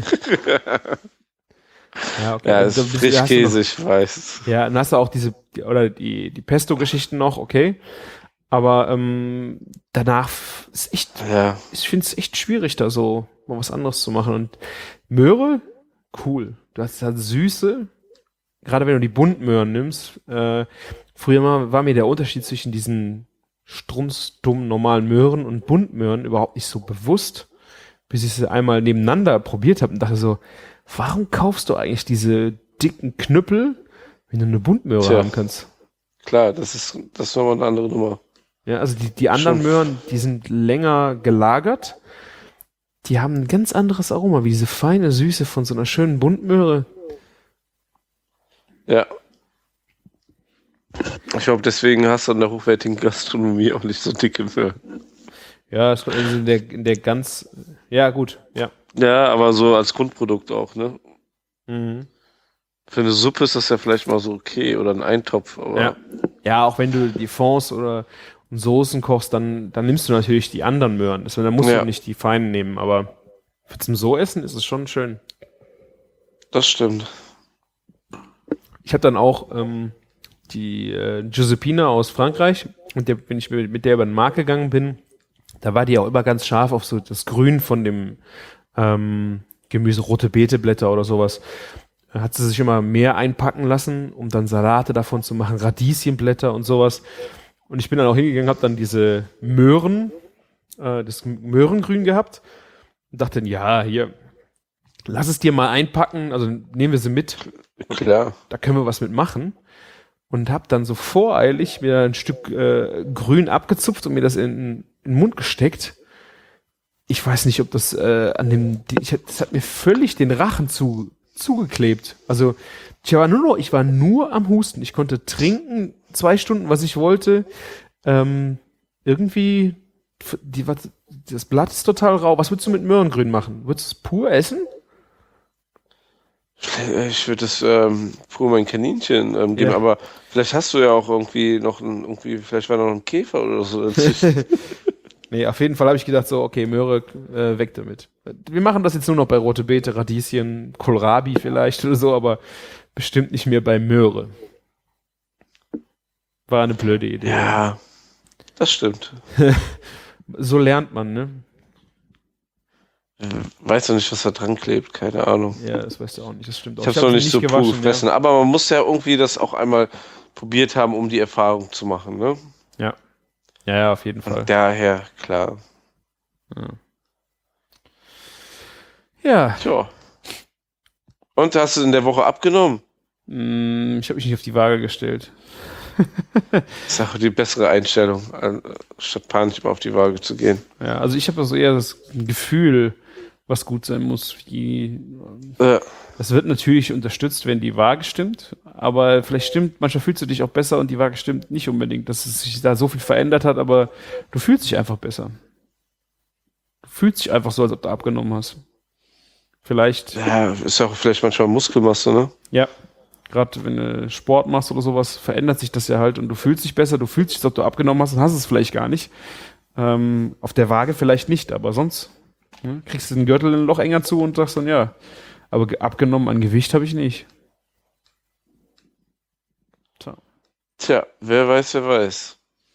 Ja, okay. Ja, Also ist da bist- da hast du Frischkäse, noch- ich weiß. Ja, dann hast du auch diese, die- oder die, die Pesto-Geschichten noch, okay. Aber ähm, danach f- ist echt, Ja, ich finde es echt schwierig, da so mal was anderes zu machen. Und Möhre, cool. Du hast halt Süße, gerade wenn du die Buntmöhren nimmst. Äh, früher mal war mir der Unterschied zwischen diesen strunzdummen normalen Möhren und Buntmöhren überhaupt nicht so bewusst, bis ich sie einmal nebeneinander probiert habe und dachte so, warum kaufst du eigentlich diese dicken Knüppel, wenn du eine Buntmöhre Tja. haben kannst? klar, das ist, das ist nochmal eine andere Nummer. Ja, also die, die anderen Schon. Möhren, die sind länger gelagert. Die haben ein ganz anderes Aroma, wie diese feine Süße von so einer schönen Buntmöhre. Ja. Ich glaube, deswegen hast du an der hochwertigen Gastronomie auch nicht so dicke Möhren. Ja, es- also in der, in der ganz, ja gut, ja. Ja, aber so als Grundprodukt auch, ne? Mhm. Für eine Suppe ist das ja vielleicht mal so okay oder ein Eintopf, aber Ja. Ja, auch wenn du die Fonds oder Soßen kochst, dann, dann nimmst du natürlich die anderen Möhren. Das, dann musst Ja. du nicht die feinen nehmen, aber für zum So essen ist es schon schön. das stimmt. Ich habe dann auch ähm, die äh, Giuseppina aus Frankreich, mit der, wenn ich mit, mit der über den Markt gegangen bin, da war die auch immer ganz scharf auf so das Grün von dem ähm, Gemüse, rote Beeteblätter oder sowas. Da hat sie sich immer mehr einpacken lassen, um dann Salate davon zu machen, Radieschenblätter und sowas. Und ich bin dann auch hingegangen, habe dann diese Möhren, äh, das Möhrengrün gehabt und dachte, ja, hier, lass es dir mal einpacken, also nehmen wir sie mit. Klar. Da können wir was mit machen. Und habe dann so voreilig mir ein Stück äh, Grün abgezupft und mir das in, in den Mund gesteckt. Ich weiß nicht, ob das äh, an dem, die, ich, das hat mir völlig den Rachen zu, zugeklebt. Also ich war nur noch, ich war nur am Husten. Ich konnte trinken, zwei Stunden, was ich wollte. Ähm, irgendwie, die, was, das Blatt ist total rau. Was würdest du mit Möhrengrün machen? Würdest du es pur essen? Ich würde es ähm, pur mein Kaninchen ähm, geben, Ja. aber vielleicht hast du ja auch irgendwie noch ein, irgendwie, vielleicht war noch ein Käfer oder so. dazwischen. Nee, auf jeden Fall habe ich gedacht, so, okay, Möhre, äh, weg damit. Wir machen das jetzt nur noch bei rote Beete, Radieschen, Kohlrabi vielleicht oder so, aber bestimmt nicht mehr bei Möhre. War eine blöde Idee. Ja, das stimmt. So lernt man, ne? Weiß noch nicht, was da dran klebt, keine Ahnung. Ja, das weißt du auch nicht, das stimmt auch. Ich habe es hab noch sie nicht so pur gewaschen, gefressen, aber man muss ja irgendwie das auch einmal probiert haben, um die Erfahrung zu machen, ne? Ja. Ja, ja, auf jeden Fall. Und daher, klar. Ja, Tja. Und hast du in der Woche abgenommen? mm, ich habe mich nicht auf die Waage gestellt. Das ist auch die bessere Einstellung, an- statt panisch immer auf die Waage zu gehen. Ja, also ich habe also eher das Gefühl, was gut sein muss. Die, Äh, das wird natürlich unterstützt, wenn die Waage stimmt, aber vielleicht stimmt, manchmal fühlst du dich auch besser und die Waage stimmt nicht unbedingt, dass es sich da so viel verändert hat, aber du fühlst dich einfach besser. Du fühlst dich einfach so, als ob du abgenommen hast. Vielleicht, ja, ist ja auch vielleicht manchmal Muskelmasse, ne? ja, gerade wenn du Sport machst oder sowas, verändert sich das ja halt und du fühlst dich besser, du fühlst dich, als ob du abgenommen hast und hast es vielleicht gar nicht. Ähm, auf der Waage vielleicht nicht, aber sonst ne, kriegst du den Gürtel ein Loch enger zu und sagst dann, ja, aber ge- abgenommen an Gewicht habe ich nicht. Tja. Tja, wer weiß, wer weiß.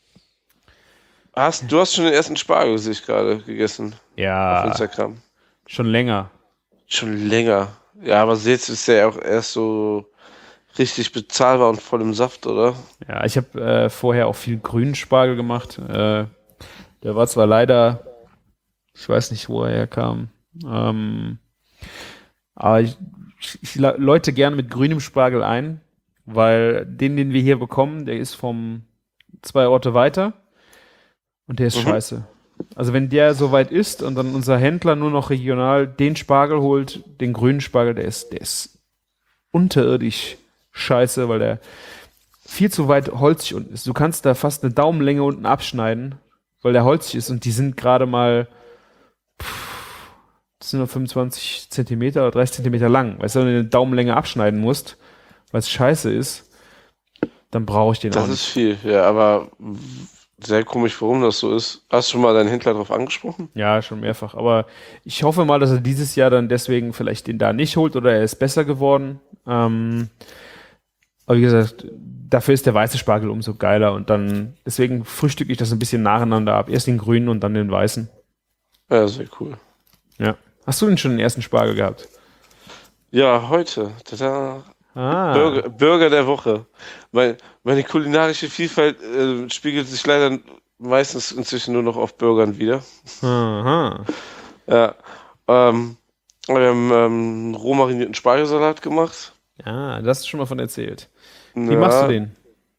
Hast, du hast schon den ersten Spargel, sehe ich gerade, gegessen auf Ja, Instagram. schon länger. Schon länger. Ja, aber jetzt ist der ja auch erst so richtig bezahlbar und voll im Saft, oder? Ja, ich habe äh, vorher auch viel grünen Spargel gemacht. Äh, der war zwar leider, ich weiß nicht, wo er herkam, ähm, aber ich, ich, ich la- läute gerne mit grünem Spargel ein, weil den, den wir hier bekommen, der ist vom zwei Orte weiter und der ist Mhm. scheiße. Also wenn der so weit ist und dann unser Händler nur noch regional den Spargel holt, den grünen Spargel, der ist, der ist unterirdisch scheiße, weil der viel zu weit holzig unten ist. Du kannst da fast eine Daumenlänge unten abschneiden, weil der holzig ist und die sind gerade mal pff, das sind nur fünfundzwanzig Zentimeter oder dreißig Zentimeter lang. Weißt du, wenn du eine Daumenlänge abschneiden musst, weil es scheiße ist, dann brauche ich den Das auch ist nicht. viel, ja, aber sehr komisch, warum das so ist. Hast du schon mal deinen Händler drauf angesprochen? Ja, schon mehrfach. Aber ich hoffe mal, dass er dieses Jahr dann deswegen vielleicht den da nicht holt oder er ist besser geworden. Ähm, aber wie gesagt, dafür ist der weiße Spargel umso geiler und dann, deswegen frühstücke ich das ein bisschen nacheinander ab. Erst den grünen und dann den weißen. Ja, sehr cool. Ja. Hast du denn schon den ersten Spargel gehabt? Ja, heute. Tada. Ah. Burger, Burger der Woche. Mein, meine kulinarische Vielfalt äh, spiegelt sich leider meistens inzwischen nur noch auf Burgern wieder. Aha. Ja. Ähm, wir haben ähm, roh marinierten Spargelsalat gemacht. Ja, das hast du schon mal von erzählt. Wie Ja, machst du den?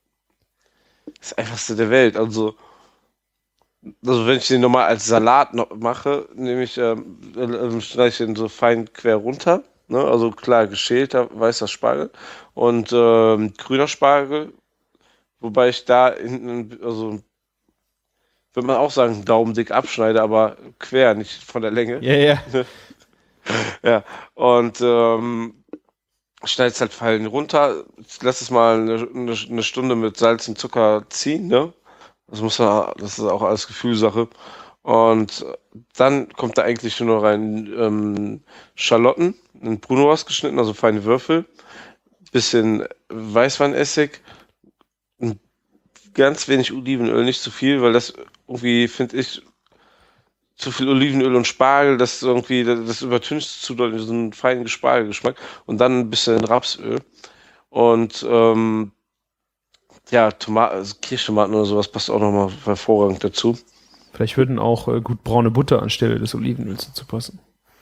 das einfachste der Welt. Also, also wenn ich den normal als Salat noch mache, nehme ich, ähm, äh, streiche ihn so fein quer runter. Ne? Also klar, geschälter weißer Spargel und ähm, grüner Spargel. Wobei ich da hinten, also würde man auch sagen, daumendick abschneide, aber quer, nicht von der Länge. Ja, ja. Ja, und ähm, schneide es halt fein runter, lass es mal eine, eine, eine Stunde mit Salz und Zucker ziehen, ne? Das muss man, das ist auch alles Gefühlssache. Und dann kommt da eigentlich nur noch rein ähm, Schalotten, in Brunoise geschnitten, also feine Würfel. bisschen Weißweinessig, ein ganz wenig Olivenöl, nicht zu viel, weil das irgendwie, finde ich, zu viel Olivenöl und Spargel, das irgendwie, das übertüncht zu doll so einen feinen Spargelgeschmack und dann ein bisschen Rapsöl und ähm, ja, Tomaten, also Kirschtomaten oder sowas passt auch nochmal hervorragend dazu. Vielleicht würden auch äh, gut braune Butter anstelle des Olivenöls dazu passen.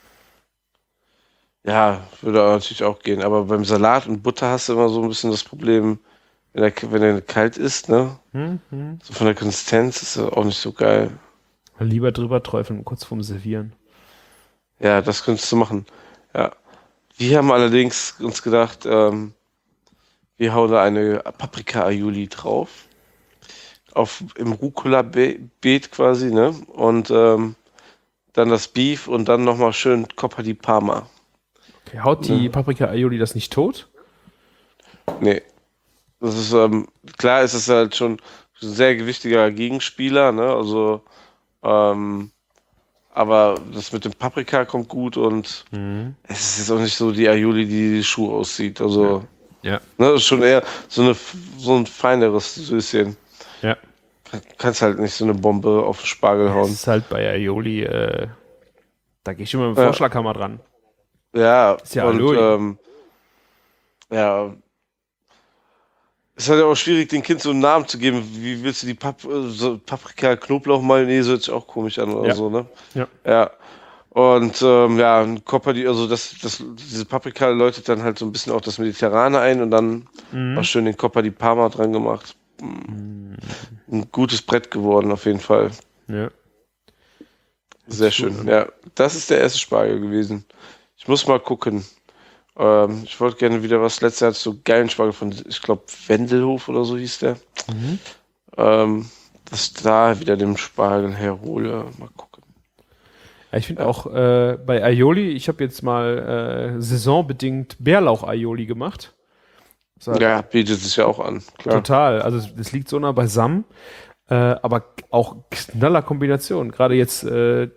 Ja, würde natürlich auch gehen, aber beim Salat und Butter hast du immer so ein bisschen das Problem, wenn er, wenn er kalt ist, ne? Hm, hm. So von der Konsistenz ist er auch nicht so geil. Lieber drüber träufeln, kurz vorm Servieren. Ja, das könntest du machen. Ja. Wir haben allerdings uns gedacht, ähm, wir hauen da eine Paprika-Aioli drauf. Auf, im Rucola-Beet quasi, ne? Und ähm, dann das Beef und dann nochmal schön Coppa di Parma. Okay, haut die Ne? Paprika Aioli das nicht tot? Nee. Das ist, ähm, klar ist es halt schon ein sehr gewichtiger Gegenspieler, ne? Also, ähm, aber das mit dem Paprika kommt gut und Mhm. es ist jetzt auch nicht so die Aioli, die die Schuh aussieht. Also, Ja. ne, das ist schon eher so, eine, so ein feineres Süßchen. Ja. Kannst halt nicht so eine Bombe auf den Spargel Es hauen. ist halt bei Aioli, äh, da gehe ich immer mit dem Ja. Vorschlaghammer dran. Ja, Ist ja und Aioli. ähm, ja, ist halt auch schwierig, den Kind so einen Namen zu geben. Wie willst du die Pap so Paprika, Knoblauch, Mayonnaise, hört sich auch komisch an oder Ja. so, ne? Ja. Ja. Und ähm, ja, ein Coppa, die, also das, das, diese Paprika läutet dann halt so ein bisschen auch das Mediterrane ein und dann Mhm. war schön den Coppa di Parma dran gemacht. Mhm. Ein gutes Brett geworden, auf jeden Fall. Ja. Sehr Hört sich gut schön. an. Ja, das ist der erste Spargel gewesen. Ich muss mal gucken. Ähm, ich wollte gerne wieder was. Letztes Jahr hatte ich so geilen Spargel von, ich glaube, Wendelhof oder so hieß der. Mhm. Ähm, dass ich da wieder den Spargel herhole. Mal gucken. Ja, ich finde Ja. auch äh, bei Aioli, ich habe jetzt mal äh, saisonbedingt Bärlauch-Aioli gemacht. Das war Ja, bietet sich ja auch an, klar. total. Also das liegt so nah beisammen, äh, aber auch knaller Kombination. Gerade jetzt, äh,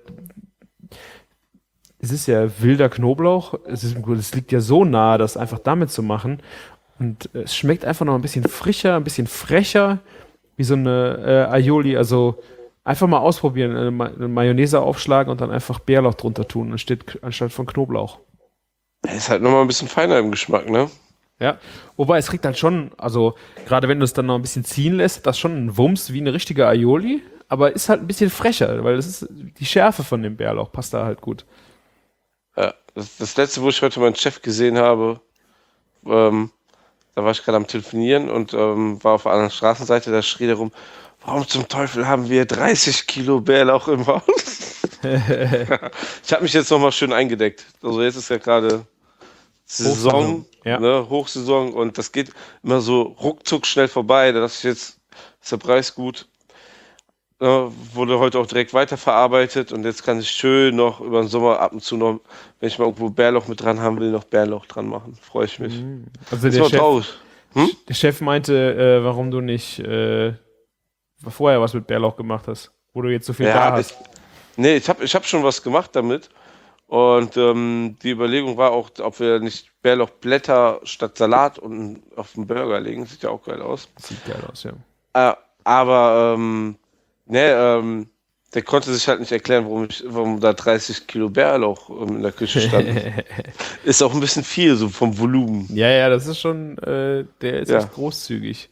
es ist ja wilder Knoblauch. Es ist, es liegt ja so nah, das einfach damit zu machen. Und äh, es schmeckt einfach noch ein bisschen frischer, ein bisschen frecher, wie so eine äh, Aioli. Also einfach mal ausprobieren, eine, Ma eine Mayonnaise aufschlagen und dann einfach Bärlauch drunter tun, anstatt, anstatt von Knoblauch. Er ist halt nochmal ein bisschen feiner im Geschmack, ne? Ja, wobei es kriegt halt schon, also gerade wenn du es dann noch ein bisschen ziehen lässt, das schon ein Wumms wie eine richtige Aioli, aber ist halt ein bisschen frecher, weil das ist die Schärfe von dem Bärlauch passt da halt gut. Ja. Das, das letzte, wo ich heute meinen Chef gesehen habe, ähm, da war ich gerade am Telefonieren und ähm, war auf der anderen Straßenseite, da schrie der rum, warum zum Teufel haben wir dreißig Kilo Bärlauch im Haus? Ich habe mich jetzt nochmal schön eingedeckt. Also jetzt ist ja gerade Saison, Hochsaison, ja. ne, Hochsaison und das geht immer so ruckzuck schnell vorbei. Da dachte ich jetzt, ist der Preis gut. Äh, wurde heute auch direkt weiterverarbeitet und jetzt kann ich schön noch über den Sommer ab und zu noch, wenn ich mal irgendwo Bärlauch mit dran haben will, noch Bärlauch dran machen. Freue ich mich. Also Ist der mal Chef, traurig. Hm? der Chef meinte, äh, warum du nicht äh, vorher was mit Bärlauch gemacht hast, wo du jetzt so viel Ja, da ich, hast. nee, ich habe ich hab schon was gemacht damit. Und ähm, die Überlegung war auch, ob wir nicht Bärlauchblätter statt Salat und auf den Burger legen. Sieht ja auch geil aus. Sieht geil aus, ja. Äh, aber ähm, ne, ähm, der konnte sich halt nicht erklären, warum, ich, warum da dreißig Kilo Bärlauch ähm, in der Küche standen. Ist auch ein bisschen viel, so vom Volumen. Ja, ja, das ist schon, äh, der ist Ja. echt großzügig.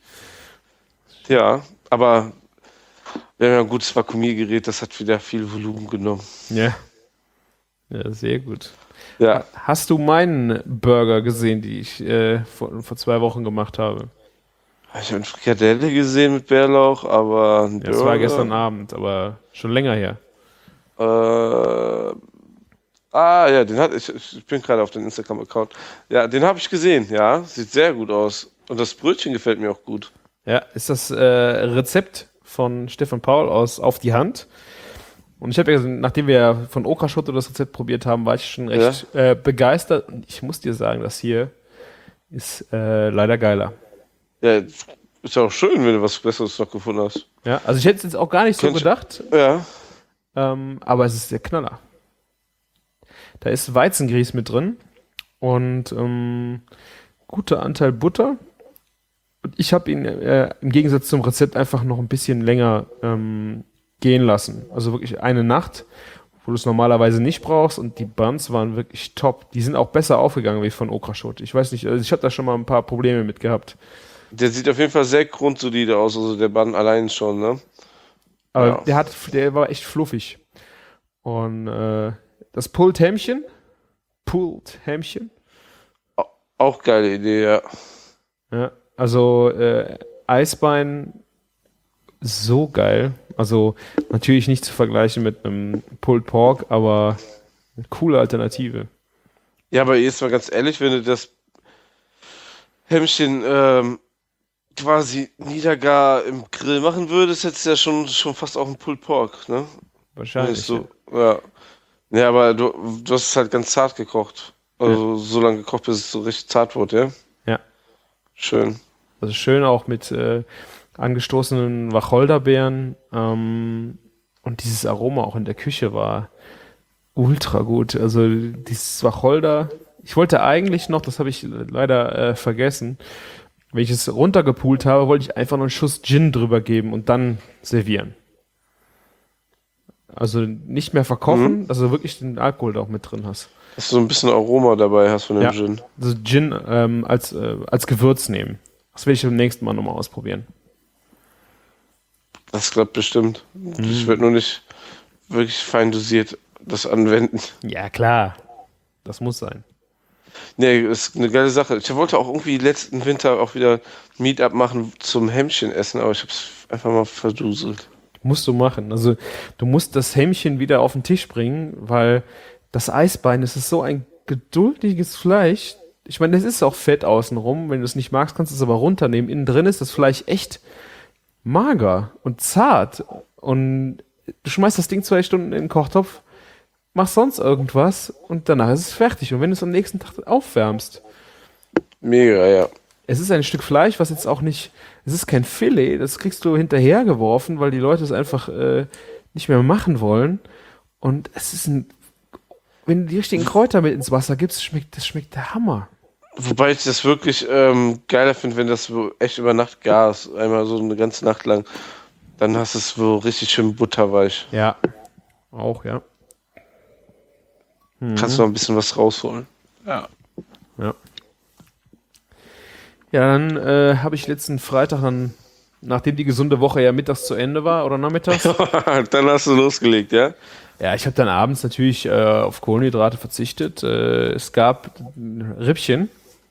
Ja, aber wir haben ja ein gutes Vakuumiergerät, das hat wieder viel Volumen genommen. Ja. Ja, sehr gut. Ja, Hast du meinen Burger gesehen, die ich äh, vor, vor zwei Wochen gemacht habe? ich habe eine Frikadelle gesehen mit Bärlauch, aber ein Ja, das war Burger, gestern Abend, aber schon länger her. Äh, ah, ja, den hat ich, ich bin gerade auf den Instagram-Account. Ja, den habe ich gesehen, ja. Sieht sehr gut aus. Und das Brötchen gefällt mir auch gut. Ja, ist das äh, Rezept von Stefan Paul aus Auf die Hand. Und ich habe ja, nachdem wir von Okraschotte das Rezept probiert haben, war ich schon recht äh, begeistert. Und ich muss dir sagen, das hier ist äh, leider geiler. Ja, ist ja auch schön, wenn du was Besseres noch gefunden hast. Ja, also ich hätte es jetzt auch gar nicht so Könnte- gedacht, Ja, ähm, aber es ist der Knaller. Da ist Weizengrieß mit drin und ähm, guter Anteil Butter. Und ich habe ihn äh, im Gegensatz zum Rezept einfach noch ein bisschen länger ähm, gehen lassen. Also wirklich eine Nacht, wo du es normalerweise nicht brauchst. Und die Buns waren wirklich top. Die sind auch besser aufgegangen wie von Okraschot. Ich weiß nicht, also ich habe da schon mal ein paar Probleme mit gehabt. Der sieht auf jeden Fall sehr grundsolide aus, also der Bun allein schon, ne? Aber Ja. der hat, der war echt fluffig. Und äh, das Pulled Hämmchen, Pulled Hämmchen, Auch geile Idee, ja. ja, also äh, Eisbein, so geil. Also natürlich nicht zu vergleichen mit einem Pulled Pork, aber eine coole Alternative. Ja, aber jetzt mal ganz ehrlich, wenn du das Hämmchen ähm, quasi niedergar im Grill machen würdest, hättest du ja schon, schon fast auch einen Pulled Pork, ne? Wahrscheinlich. So, ja. Ja, aber du, du hast es halt ganz zart gekocht. Also so lange gekocht, bis es so richtig zart wurde, ja? Ja. Schön. Also schön auch mit äh, angestoßenen Wacholderbeeren. Ähm, und dieses Aroma auch in der Küche war ultra gut. Also dieses Wacholder. Ich wollte eigentlich noch, das habe ich leider äh, vergessen, wenn ich es runtergepult habe, wollte ich einfach noch einen Schuss Gin drüber geben und dann servieren. Also nicht mehr verkochen, Mhm. dass du wirklich den Alkohol da auch mit drin hast. Dass du so ein bisschen Aroma dabei hast von dem Ja. Gin. Also Gin ähm, als, äh, als Gewürz nehmen. Das will ich beim nächsten Mal nochmal ausprobieren. Das klappt bestimmt. Ich würde nur nicht wirklich fein dosiert das anwenden. Ja, klar. Das muss sein. Nee, ist eine geile Sache. Ich wollte auch irgendwie letzten Winter auch wieder Meetup machen zum Hämmchen essen, aber ich habe es einfach mal verduselt. Musst du machen. Also du musst das Hämmchen wieder auf den Tisch bringen, weil das Eisbein, das ist so ein geduldiges Fleisch. Ich meine, es ist auch fett außenrum. Wenn du es nicht magst, kannst du es aber runternehmen. Innen drin ist das Fleisch echt mager und zart. Und du schmeißt das Ding zwei Stunden in den Kochtopf, machst sonst irgendwas und danach ist es fertig. Und wenn du es am nächsten Tag aufwärmst, Mega, ja. es ist ein Stück Fleisch, was jetzt auch nicht, es ist kein Filet, das kriegst du hinterhergeworfen, weil die Leute es einfach äh, nicht mehr machen wollen. Und es ist ein, wenn du die richtigen Kräuter mit ins Wasser gibst, schmeckt, das schmeckt der Hammer. Wobei ich das wirklich ähm, geiler finde, wenn das so echt über Nacht gar ist. Einmal so eine ganze Nacht lang. Dann hast du es so richtig schön butterweich. Ja. Auch, ja. Kannst du noch ein bisschen was rausholen. Ja. Ja. Ja, dann äh, habe ich letzten Freitag dann, nachdem die gesunde Woche ja mittags zu Ende war oder nachmittags, Dann hast du losgelegt, ja? ja, ich habe dann abends natürlich äh, auf Kohlenhydrate verzichtet. Äh, es gab Rippchen.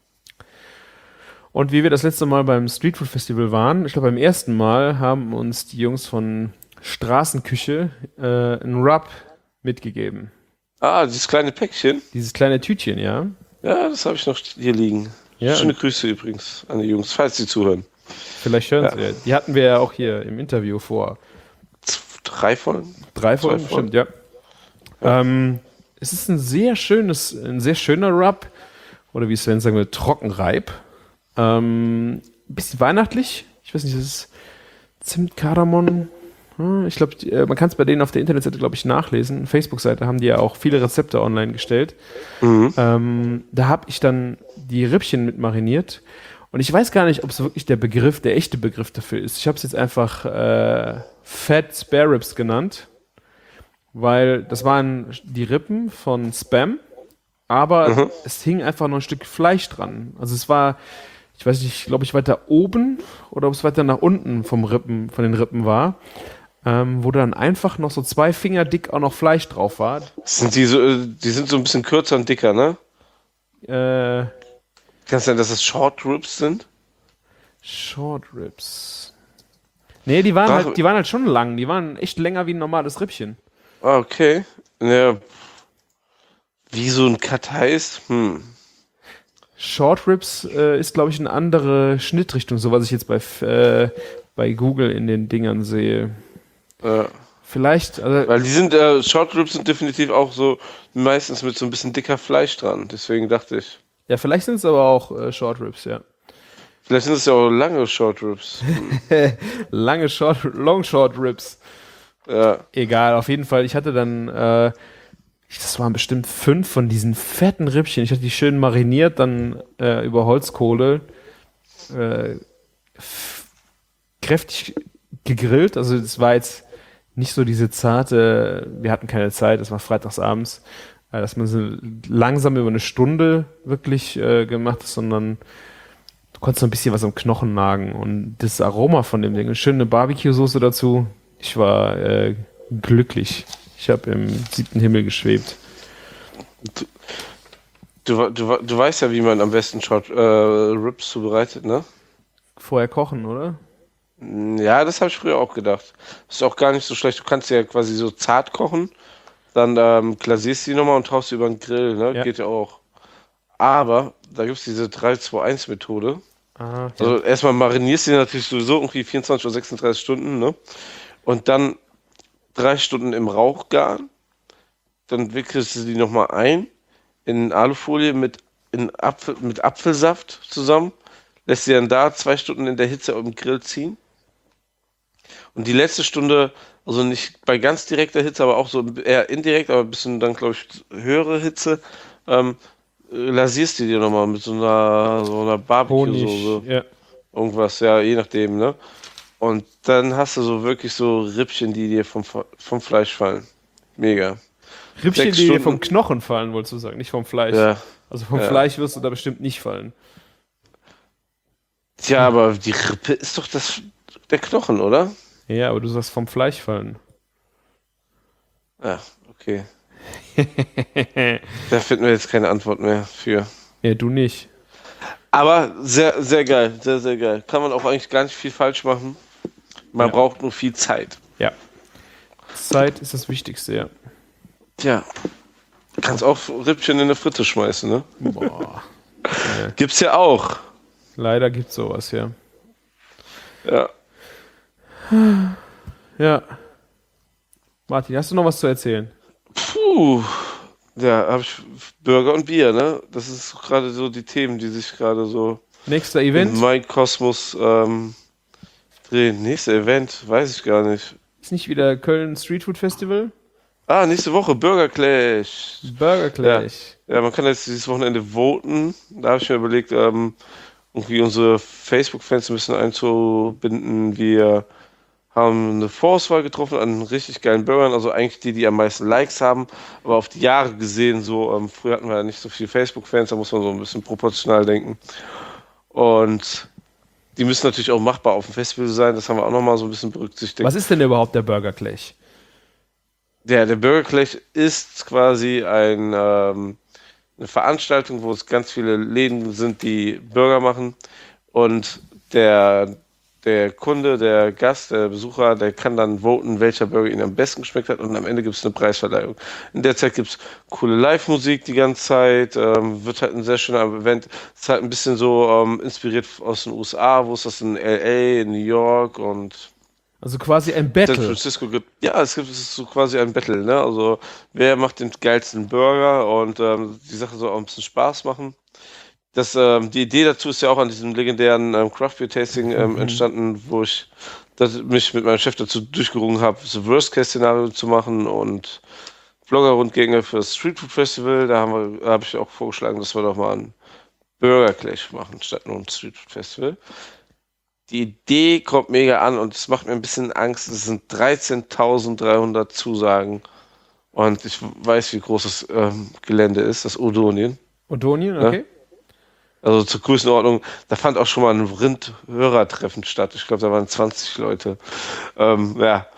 Und wie wir das letzte Mal beim Streetfood Festival waren, ich glaube beim ersten Mal, haben uns die Jungs von Straßenküche äh, einen Rub mitgegeben. Ah, dieses kleine Päckchen. Dieses kleine Tütchen, ja. Ja, das habe ich noch hier liegen. Ja, Schöne und Grüße übrigens an die Jungs, falls sie zuhören. vielleicht hören Ja. Sie ja. Die hatten wir ja auch hier im Interview vor Z- Drei Folgen? drei Folgen, Zwei Folgen. stimmt, ja. Ähm, es ist ein sehr schönes, ein sehr schöner Rub, oder wie Sven sagen würde, Trockenreib. Ähm, ein bisschen weihnachtlich. Ich weiß nicht, das ist Zimt, Kardamom. Hm, Ich glaube, man kann es bei denen auf der Internetseite, glaube ich, nachlesen. Facebook-Seite haben die ja auch viele Rezepte online gestellt. Mhm. Ähm, da habe ich dann die Rippchen mit mariniert. Und ich weiß gar nicht, ob es wirklich der Begriff, der echte Begriff dafür ist. Ich habe es jetzt einfach äh, Fat Spare Ribs genannt, weil das waren die Rippen von Spam, aber Mhm. es hing einfach noch ein Stück Fleisch dran. Also es war, ich weiß nicht, glaube ich, weiter oben oder ob es weiter nach unten vom Rippen, von den Rippen war, ähm, wo dann einfach noch so zwei Finger dick auch noch Fleisch drauf war. Sind die so, äh, die sind so ein bisschen kürzer und dicker, ne? Äh, Kann es sein, dass es Short Ribs sind? Short Ribs. Nee, die waren, Ach. halt, die waren halt schon lang. Die waren echt länger wie ein normales Rippchen. Ah, okay. Ja. Wie so ein Cut heißt? Hm. Short Ribs äh, ist, glaube ich, eine andere Schnittrichtung, so was ich jetzt bei, äh, bei Google in den Dingern sehe. Ja. Vielleicht, also, Weil die sind, äh, Short Ribs sind definitiv auch so meistens mit so ein bisschen dicker Fleisch dran. Deswegen dachte ich. ja, vielleicht sind es aber auch äh, Short Ribs, ja. Vielleicht sind es ja auch lange Short Ribs. Hm. Lange Short, Long Short Ribs. Ja. Egal, auf jeden Fall. Ich hatte dann äh, Das waren bestimmt fünf von diesen fetten Rippchen. Ich hatte die schön mariniert, dann äh, über Holzkohle äh, f- kräftig gegrillt. Also es war jetzt nicht so diese zarte, wir hatten keine Zeit, es war freitagsabends, äh, dass man so langsam über eine Stunde wirklich äh, gemacht hat, sondern du konntest so ein bisschen was am Knochen nagen. Und das Aroma von dem Ding, eine schöne Barbecue-Soße dazu. Ich war äh, glücklich. Ich habe im siebten Himmel geschwebt. Du, du, du weißt ja, wie man am besten Short, äh, Ribs zubereitet, ne? Vorher kochen, oder? Ja, das habe ich früher auch gedacht. Ist auch gar nicht so schlecht. Du kannst ja quasi so zart kochen, dann ähm, glasierst du die nochmal und tauchst sie über den Grill, ne? Ja. Geht ja auch. Aber da gibt es diese drei zwei eins Methode. Ah, ja. Also erstmal marinierst du die natürlich sowieso irgendwie vierundzwanzig oder sechsunddreißig Stunden, ne? Und dann drei Stunden im Rauch garen. Dann wickelst du die nochmal ein in Alufolie mit, in Apfel, mit Apfelsaft zusammen. Lässt sie dann da zwei Stunden in der Hitze auf dem Grill ziehen. Und die letzte Stunde, also nicht bei ganz direkter Hitze, aber auch so eher indirekt, aber ein bisschen dann, glaube ich, höhere Hitze, ähm, äh, lasierst du dir nochmal mit so einer, so einer Barbecue-Soße. Honig, ja. Irgendwas, ja, je nachdem, ne? Und dann hast du so wirklich so Rippchen, die dir vom, Fe- vom Fleisch fallen. Mega. Rippchen, Sechs die dir Stunden. vom Knochen fallen, wolltest du sagen, nicht vom Fleisch. Ja, Also vom ja. Fleisch wirst du da bestimmt nicht fallen. Tja, aber die Rippe ist doch das, der Knochen, oder? Ja, aber du sagst vom Fleisch fallen. Ja, okay. Da finden wir jetzt keine Antwort mehr für. Ja, du nicht. Aber sehr, sehr geil, sehr, sehr geil. Kann man auch eigentlich gar nicht viel falsch machen. Man Ja. braucht nur viel Zeit. Ja. Zeit ist das Wichtigste, ja. Tja, kannst auch Rippchen in eine Fritte schmeißen, ne? Boah. Ja. Gibt's ja auch. Leider gibt's sowas, ja. Ja. Ja. Martin, hast du noch was zu erzählen? Puh. Ja, habe ich Burger und Bier, ne? Das ist gerade so die Themen, die sich gerade so Nächster in Event? mein Kosmos ähm, drehen. Nächster Event, weiß ich gar nicht. Ist nicht wieder Köln Street Food Festival? Ah, nächste Woche Burger Clash. Burger Clash. Ja, man kann jetzt dieses Wochenende voten. Da habe ich mir überlegt, ähm, irgendwie unsere Facebook-Fans ein bisschen einzubinden. Wir haben eine Vorauswahl getroffen an richtig geilen Burgern, also eigentlich die, die am meisten Likes haben, aber auf die Jahre gesehen, so, ähm, früher hatten wir ja nicht so viele Facebook-Fans, da muss man so ein bisschen proportional denken. Und die müssen natürlich auch machbar auf dem Festival sein, das haben wir auch nochmal so ein bisschen berücksichtigt. Was ist denn überhaupt der Burger Clash? Der, der Burger Clash ist quasi ein, ähm, eine Veranstaltung, wo es ganz viele Läden sind, die Burger machen. Und der, der Kunde, der Gast, der Besucher, der kann dann voten, welcher Burger ihm am besten geschmeckt hat. Und am Ende gibt es eine Preisverleihung. In der Zeit gibt es coole Live-Musik die ganze Zeit. Ähm, wird halt ein sehr schöner Event. Ist halt ein bisschen so ähm, inspiriert aus den U S A, wo es das in L A, in New York und Also quasi ein San Battle. Francisco gibt. Ja, es gibt es ist so quasi ein Battle, ne? Also wer macht den geilsten Burger und ähm, die Sache soll auch ein bisschen Spaß machen. Das, ähm, die Idee dazu ist ja auch an diesem legendären ähm, Craft Beer Tasting ähm, Mhm. entstanden, wo ich das, mich mit meinem Chef dazu durchgerungen habe, so Worst-Case-Szenario zu machen und Vlogger-Rundgänge für das Street Food Festival. Da haben wir, habe ich auch vorgeschlagen, dass wir doch mal einen Burger Clash machen, statt nur ein Street Food Festival. Die Idee kommt mega an und es macht mir ein bisschen Angst. Es sind dreizehntausenddreihundert Zusagen und ich weiß, wie groß das ähm, Gelände ist, das Odonien. Odonien, Ja? okay. Also zur Größenordnung, da fand auch schon mal ein Rind-Hörertreffen statt. Ich glaube, da waren zwanzig Leute. Ähm, ja,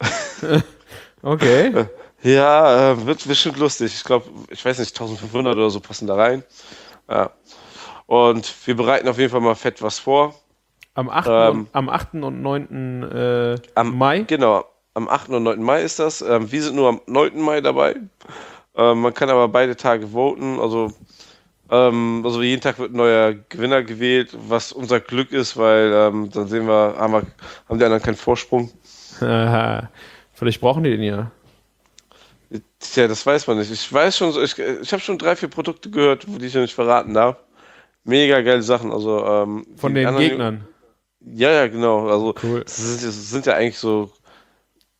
Okay. ja äh, wird bestimmt lustig. Ich glaube, ich weiß nicht, eintausendfünfhundert oder so passen da rein. Ja. Und wir bereiten auf jeden Fall mal fett was vor. Am achten Ähm, und, am achten und neunten Äh, Am, Mai. Genau, am achten und neunten Mai ist das. Ähm, wir sind nur am neunten Mai dabei. Ähm, man kann aber beide Tage voten. Also, ähm, also jeden Tag wird ein neuer Gewinner gewählt, was unser Glück ist, weil ähm, dann sehen wir, haben wir, haben die anderen keinen Vorsprung. Aha. Vielleicht brauchen die den ja. Tja, das weiß man nicht. Ich weiß schon, so- ich, ich habe schon drei, vier Produkte gehört, wo die ich noch nicht verraten darf. Mega geile Sachen. Also ähm, Von die den anderen- Gegnern. Ja, ja, genau. Also Cool. das sind, das sind ja eigentlich so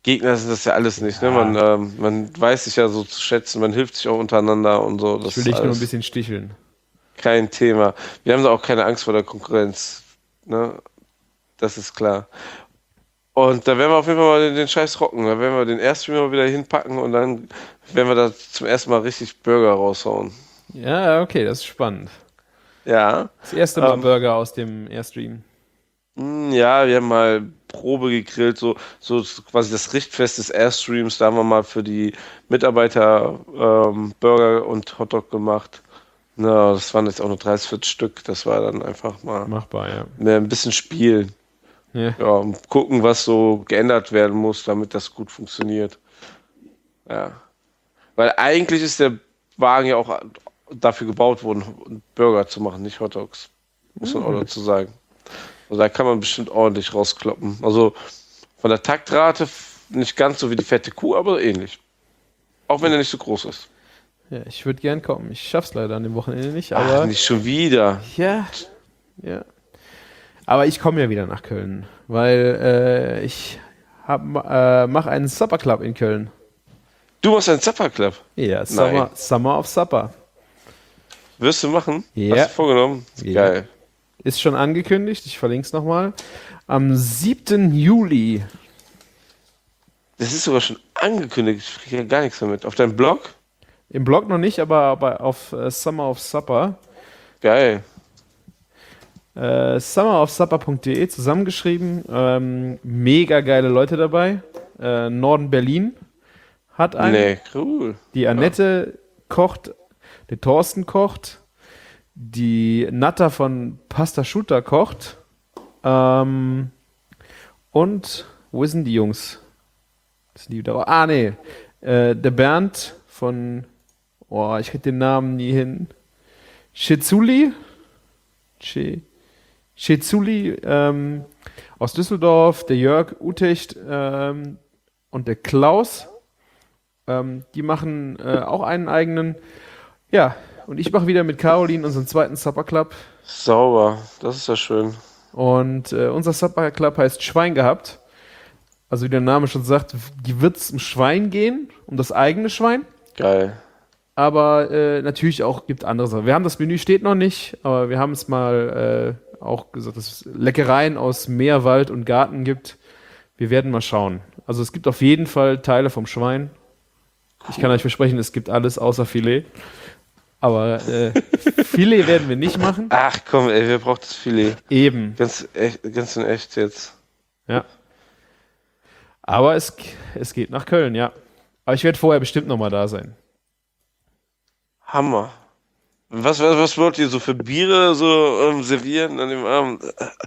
Gegner sind das ja alles nicht. Ne? Man, ähm, man weiß sich ja so zu schätzen, man hilft sich auch untereinander und so. Das Ich will ist dich nur ein alles bisschen sticheln. kein Thema. Wir haben da auch keine Angst vor der Konkurrenz. Ne? Das ist klar. Und da werden wir auf jeden Fall mal den, den Scheiß rocken. Da werden wir den Airstream mal wieder hinpacken und dann werden wir da zum ersten Mal richtig Burger raushauen. Ja, okay, das ist spannend. Ja. Das erste Mal Ähm, Burger aus dem Airstream. mh, ja, wir haben mal Probe gegrillt, so, so quasi das Richtfest des Airstreams. Da haben wir mal für die Mitarbeiter ähm, Burger und Hotdog gemacht. Na, das waren jetzt auch nur dreißig, vierzig Stück. Das war dann einfach mal Machbar, ja. mehr ein bisschen spielen. Ja. Ja, und gucken, was so geändert werden muss, damit das gut funktioniert. Ja. Weil eigentlich ist der Wagen ja auch dafür gebaut worden, Burger zu machen, nicht Hotdogs. Muss man auch dazu sagen. Also da kann man bestimmt ordentlich rauskloppen. Also von der Taktrate nicht ganz so wie die fette Kuh, aber ähnlich. Auch wenn er nicht so groß ist. Ja, ich würde gern kommen. Ich schaff's leider an dem Wochenende nicht, aber. Ach, nicht schon wieder. Ja, ja. Aber ich komme ja wieder nach Köln, weil äh, ich hab, äh, mache einen Supper Club in Köln. Du machst einen Supper Club. Ja, Summer, Summer of Supper. Wirst du machen? Ja. Hast du vorgenommen? Ja. Geil. Ist schon angekündigt, ich verlinke es nochmal. Am siebten Juli. Das ist sogar schon angekündigt. Ich kriege ja gar nichts damit. Auf deinem Blog? Im Blog noch nicht, aber, aber auf äh, Summer of Supper. Geil. Äh, summer of supper punkt de zusammengeschrieben. Ähm, mega geile Leute dabei. Äh, Norden Berlin hat einen. Nee, cool. Die Annette kocht, der Thorsten kocht, die Natta von Pasta Shooter kocht. Ähm, und wo sind die Jungs? Sind die wieder? Ah, nee. Äh, der Bernd von, oh, ich krieg den Namen nie hin. Schizuli? Che, Schizuli ähm, aus Düsseldorf, der Jörg Utecht ähm, und der Klaus. Ähm, die machen äh, auch einen eigenen. Ja, und ich mache wieder mit Caroline unseren zweiten Supper Club. Sauber. Das ist ja schön. Und äh, unser Supper Club heißt Schwein gehabt. Also wie der Name schon sagt, wird es um Schwein gehen, um das eigene Schwein. Geil. Aber äh, natürlich auch gibt andere Sachen. Wir haben das Menü steht noch nicht, aber wir haben es mal äh, auch gesagt, dass es Leckereien aus Meer, Wald und Garten gibt. Wir werden mal schauen. Also es gibt auf jeden Fall Teile vom Schwein. Cool. Ich kann euch versprechen, es gibt alles außer Filet. Aber äh, Filet werden wir nicht machen. Ach komm, ey, wer braucht das Filet? Eben. Ganz, echt, ganz in echt jetzt. Ja. Aber es, es geht nach Köln, ja. Aber ich werde vorher bestimmt nochmal da sein. Hammer. Was, was, was wollt ihr so für Biere so ähm, servieren an dem Abend?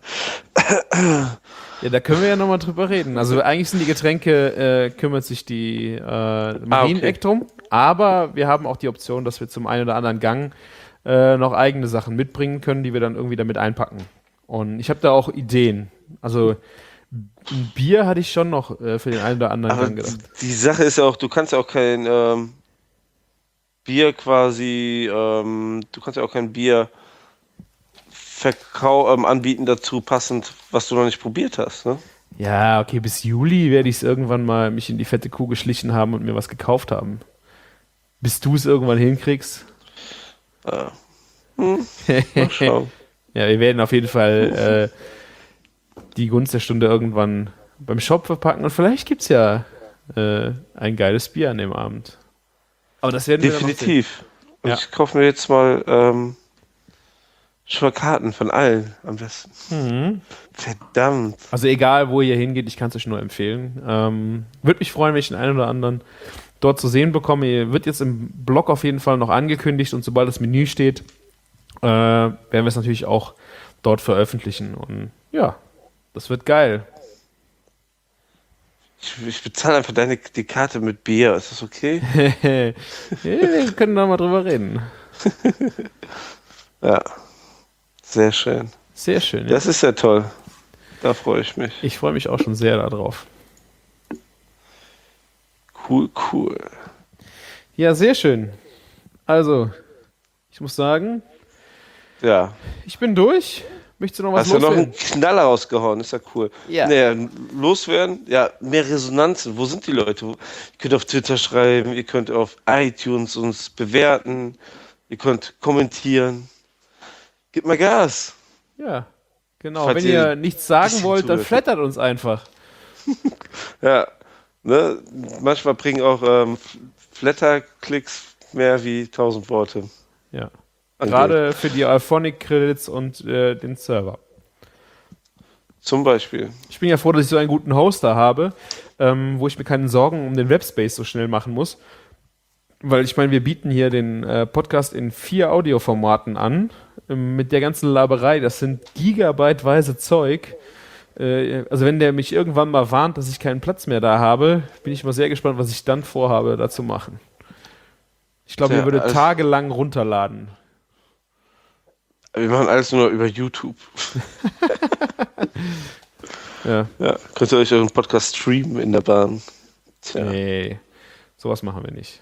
Ja, da können wir ja nochmal drüber reden. Also eigentlich sind die Getränke, äh, kümmert sich die äh, Marieneck drum. Aber wir haben auch die Option, dass wir zum einen oder anderen Gang äh, noch eigene Sachen mitbringen können, die wir dann irgendwie damit einpacken. Und ich habe da auch Ideen. Also ein Bier hatte ich schon noch äh, für den einen oder anderen Aber Gang gedacht. Die Sache ist ja auch, du kannst ja auch kein ähm, Bier quasi, ähm, du kannst ja auch kein Bier Verkau ähm, anbieten dazu passend, was du noch nicht probiert hast, ne? Ja, okay, bis Juli werde ich es irgendwann mal mich in die fette Kuh geschlichen haben und mir was gekauft haben. Bis du es irgendwann hinkriegst. Ja. Hm, mal schauen. Ja, wir werden auf jeden Fall äh, die Gunst der Stunde irgendwann beim Shop verpacken und vielleicht gibt es ja äh, ein geiles Bier an dem Abend. Aber das werden wir dann noch sehen. Definitiv. Und Ja. ich kaufe mir jetzt mal ähm, schon mal Karten von allen am besten. Mhm. Verdammt. Also egal, wo ihr hingeht, ich kann es euch nur empfehlen. Ähm, Würde mich freuen, wenn ich den einen oder anderen dort zu sehen bekomme. Ihr wird jetzt im Blog auf jeden Fall noch angekündigt und sobald das Menü steht, äh, werden wir es natürlich auch dort veröffentlichen. Und ja, das wird geil. Ich, ich bezahle einfach deine die Karte mit Bier. Ist das okay? Wir können da mal drüber reden. Ja. Sehr schön. Sehr schön. Ja. Das ist ja toll. Da freue ich mich. Ich freue mich auch schon sehr darauf. Cool, cool. Ja, sehr schön. Also, ich muss sagen, Ja. ich bin durch Möchtest du noch was Hast du noch loswerden? einen Knaller rausgehauen, ist ja cool. Ja. Naja, loswerden, ja, mehr Resonanzen. Wo sind die Leute? Ihr könnt auf Twitter schreiben, ihr könnt auf iTunes uns bewerten, ihr könnt kommentieren. Gebt mal Gas. Ja, genau. Falls Wenn ihr ihr nichts sagen bisschen wollt, dann zuhört. flattert uns einfach. Ja, ne? Manchmal bringen auch ähm, Flatter-Klicks mehr wie tausend Worte. Ja. an Geld. Gerade für die Euphonic-Credits und äh, den Server. Zum Beispiel. Ich bin ja froh, dass ich so einen guten Hoster habe, ähm, wo ich mir keine Sorgen um den Webspace so schnell machen muss. Weil ich meine, wir bieten hier den äh, Podcast in vier Audioformaten an. Ähm, mit der ganzen Laberei, das sind gigabyteweise Zeug. Äh, also wenn der mich irgendwann mal warnt, dass ich keinen Platz mehr da habe, bin ich mal sehr gespannt, was ich dann vorhabe, da zu machen. Ich glaube, Tja, er würde alles- tagelang runterladen. Wir machen alles nur über YouTube. Ja. Ja, könnt ihr euch euren Podcast streamen in der Bahn. Tja. Nee, sowas machen wir nicht.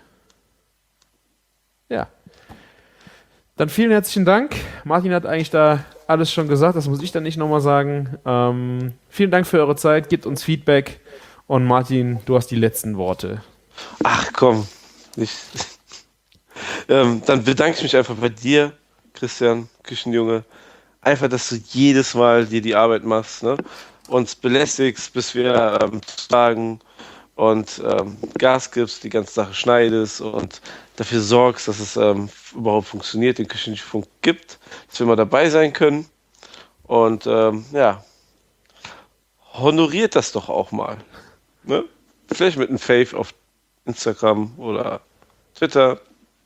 Ja. Dann vielen herzlichen Dank. Martin hat eigentlich da alles schon gesagt, das muss ich dann nicht nochmal sagen. Ähm, vielen Dank für eure Zeit, gebt uns Feedback und Martin, du hast die letzten Worte. Ach komm, nicht. ähm, dann bedanke ich mich einfach bei dir, Christian, Küchenjunge. Einfach, dass du jedes Mal dir die Arbeit machst, ne? Uns belästigst, bis wir ähm, sagen und ähm, Gas gibst, die ganze Sache schneidest und dafür sorgst, dass es ähm, überhaupt funktioniert, den Küchenfunk gibt, dass wir mal dabei sein können. Und ähm, ja, honoriert das doch auch mal. Ne? Vielleicht mit einem Fave auf Instagram oder Twitter.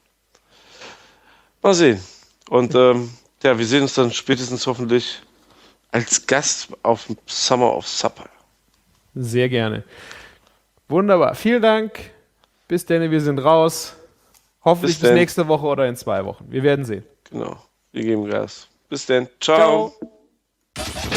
Mal sehen. Und ähm, ja, wir sehen uns dann spätestens hoffentlich als Gast auf dem Summer of Supper. Sehr gerne. Wunderbar, vielen Dank. Bis dann, wir sind raus. Hoffentlich Bis bis denn. nächste Woche oder in zwei Wochen. Wir werden sehen. Genau. Wir geben Gas. Bis dann. Ciao. Ciao.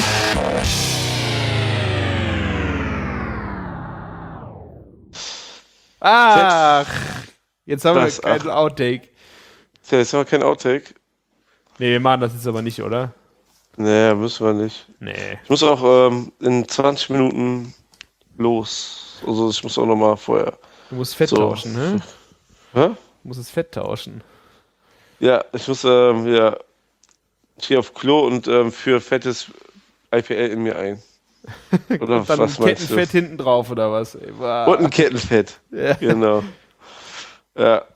Ach, jetzt haben Das, wir keinen ach. Outtake. Tja, jetzt haben wir kein Outtake. Nee, wir machen das jetzt aber nicht, oder? Nee, müssen wir nicht. Nee. Ich muss auch ähm, in zwanzig Minuten los. Also ich muss auch nochmal vorher. Du musst Fett So. tauschen, ne? Hä? Du musst das Fett tauschen. Ja, ich muss ähm, ja, ich gehe auf Klo und ähm, führe fettes I P L in mir ein. Oder Und dann was meinst du? Kettenfett hinten drauf, oder was? Ey, wow. Und ein Kettenfett. Ja. Genau. Ja.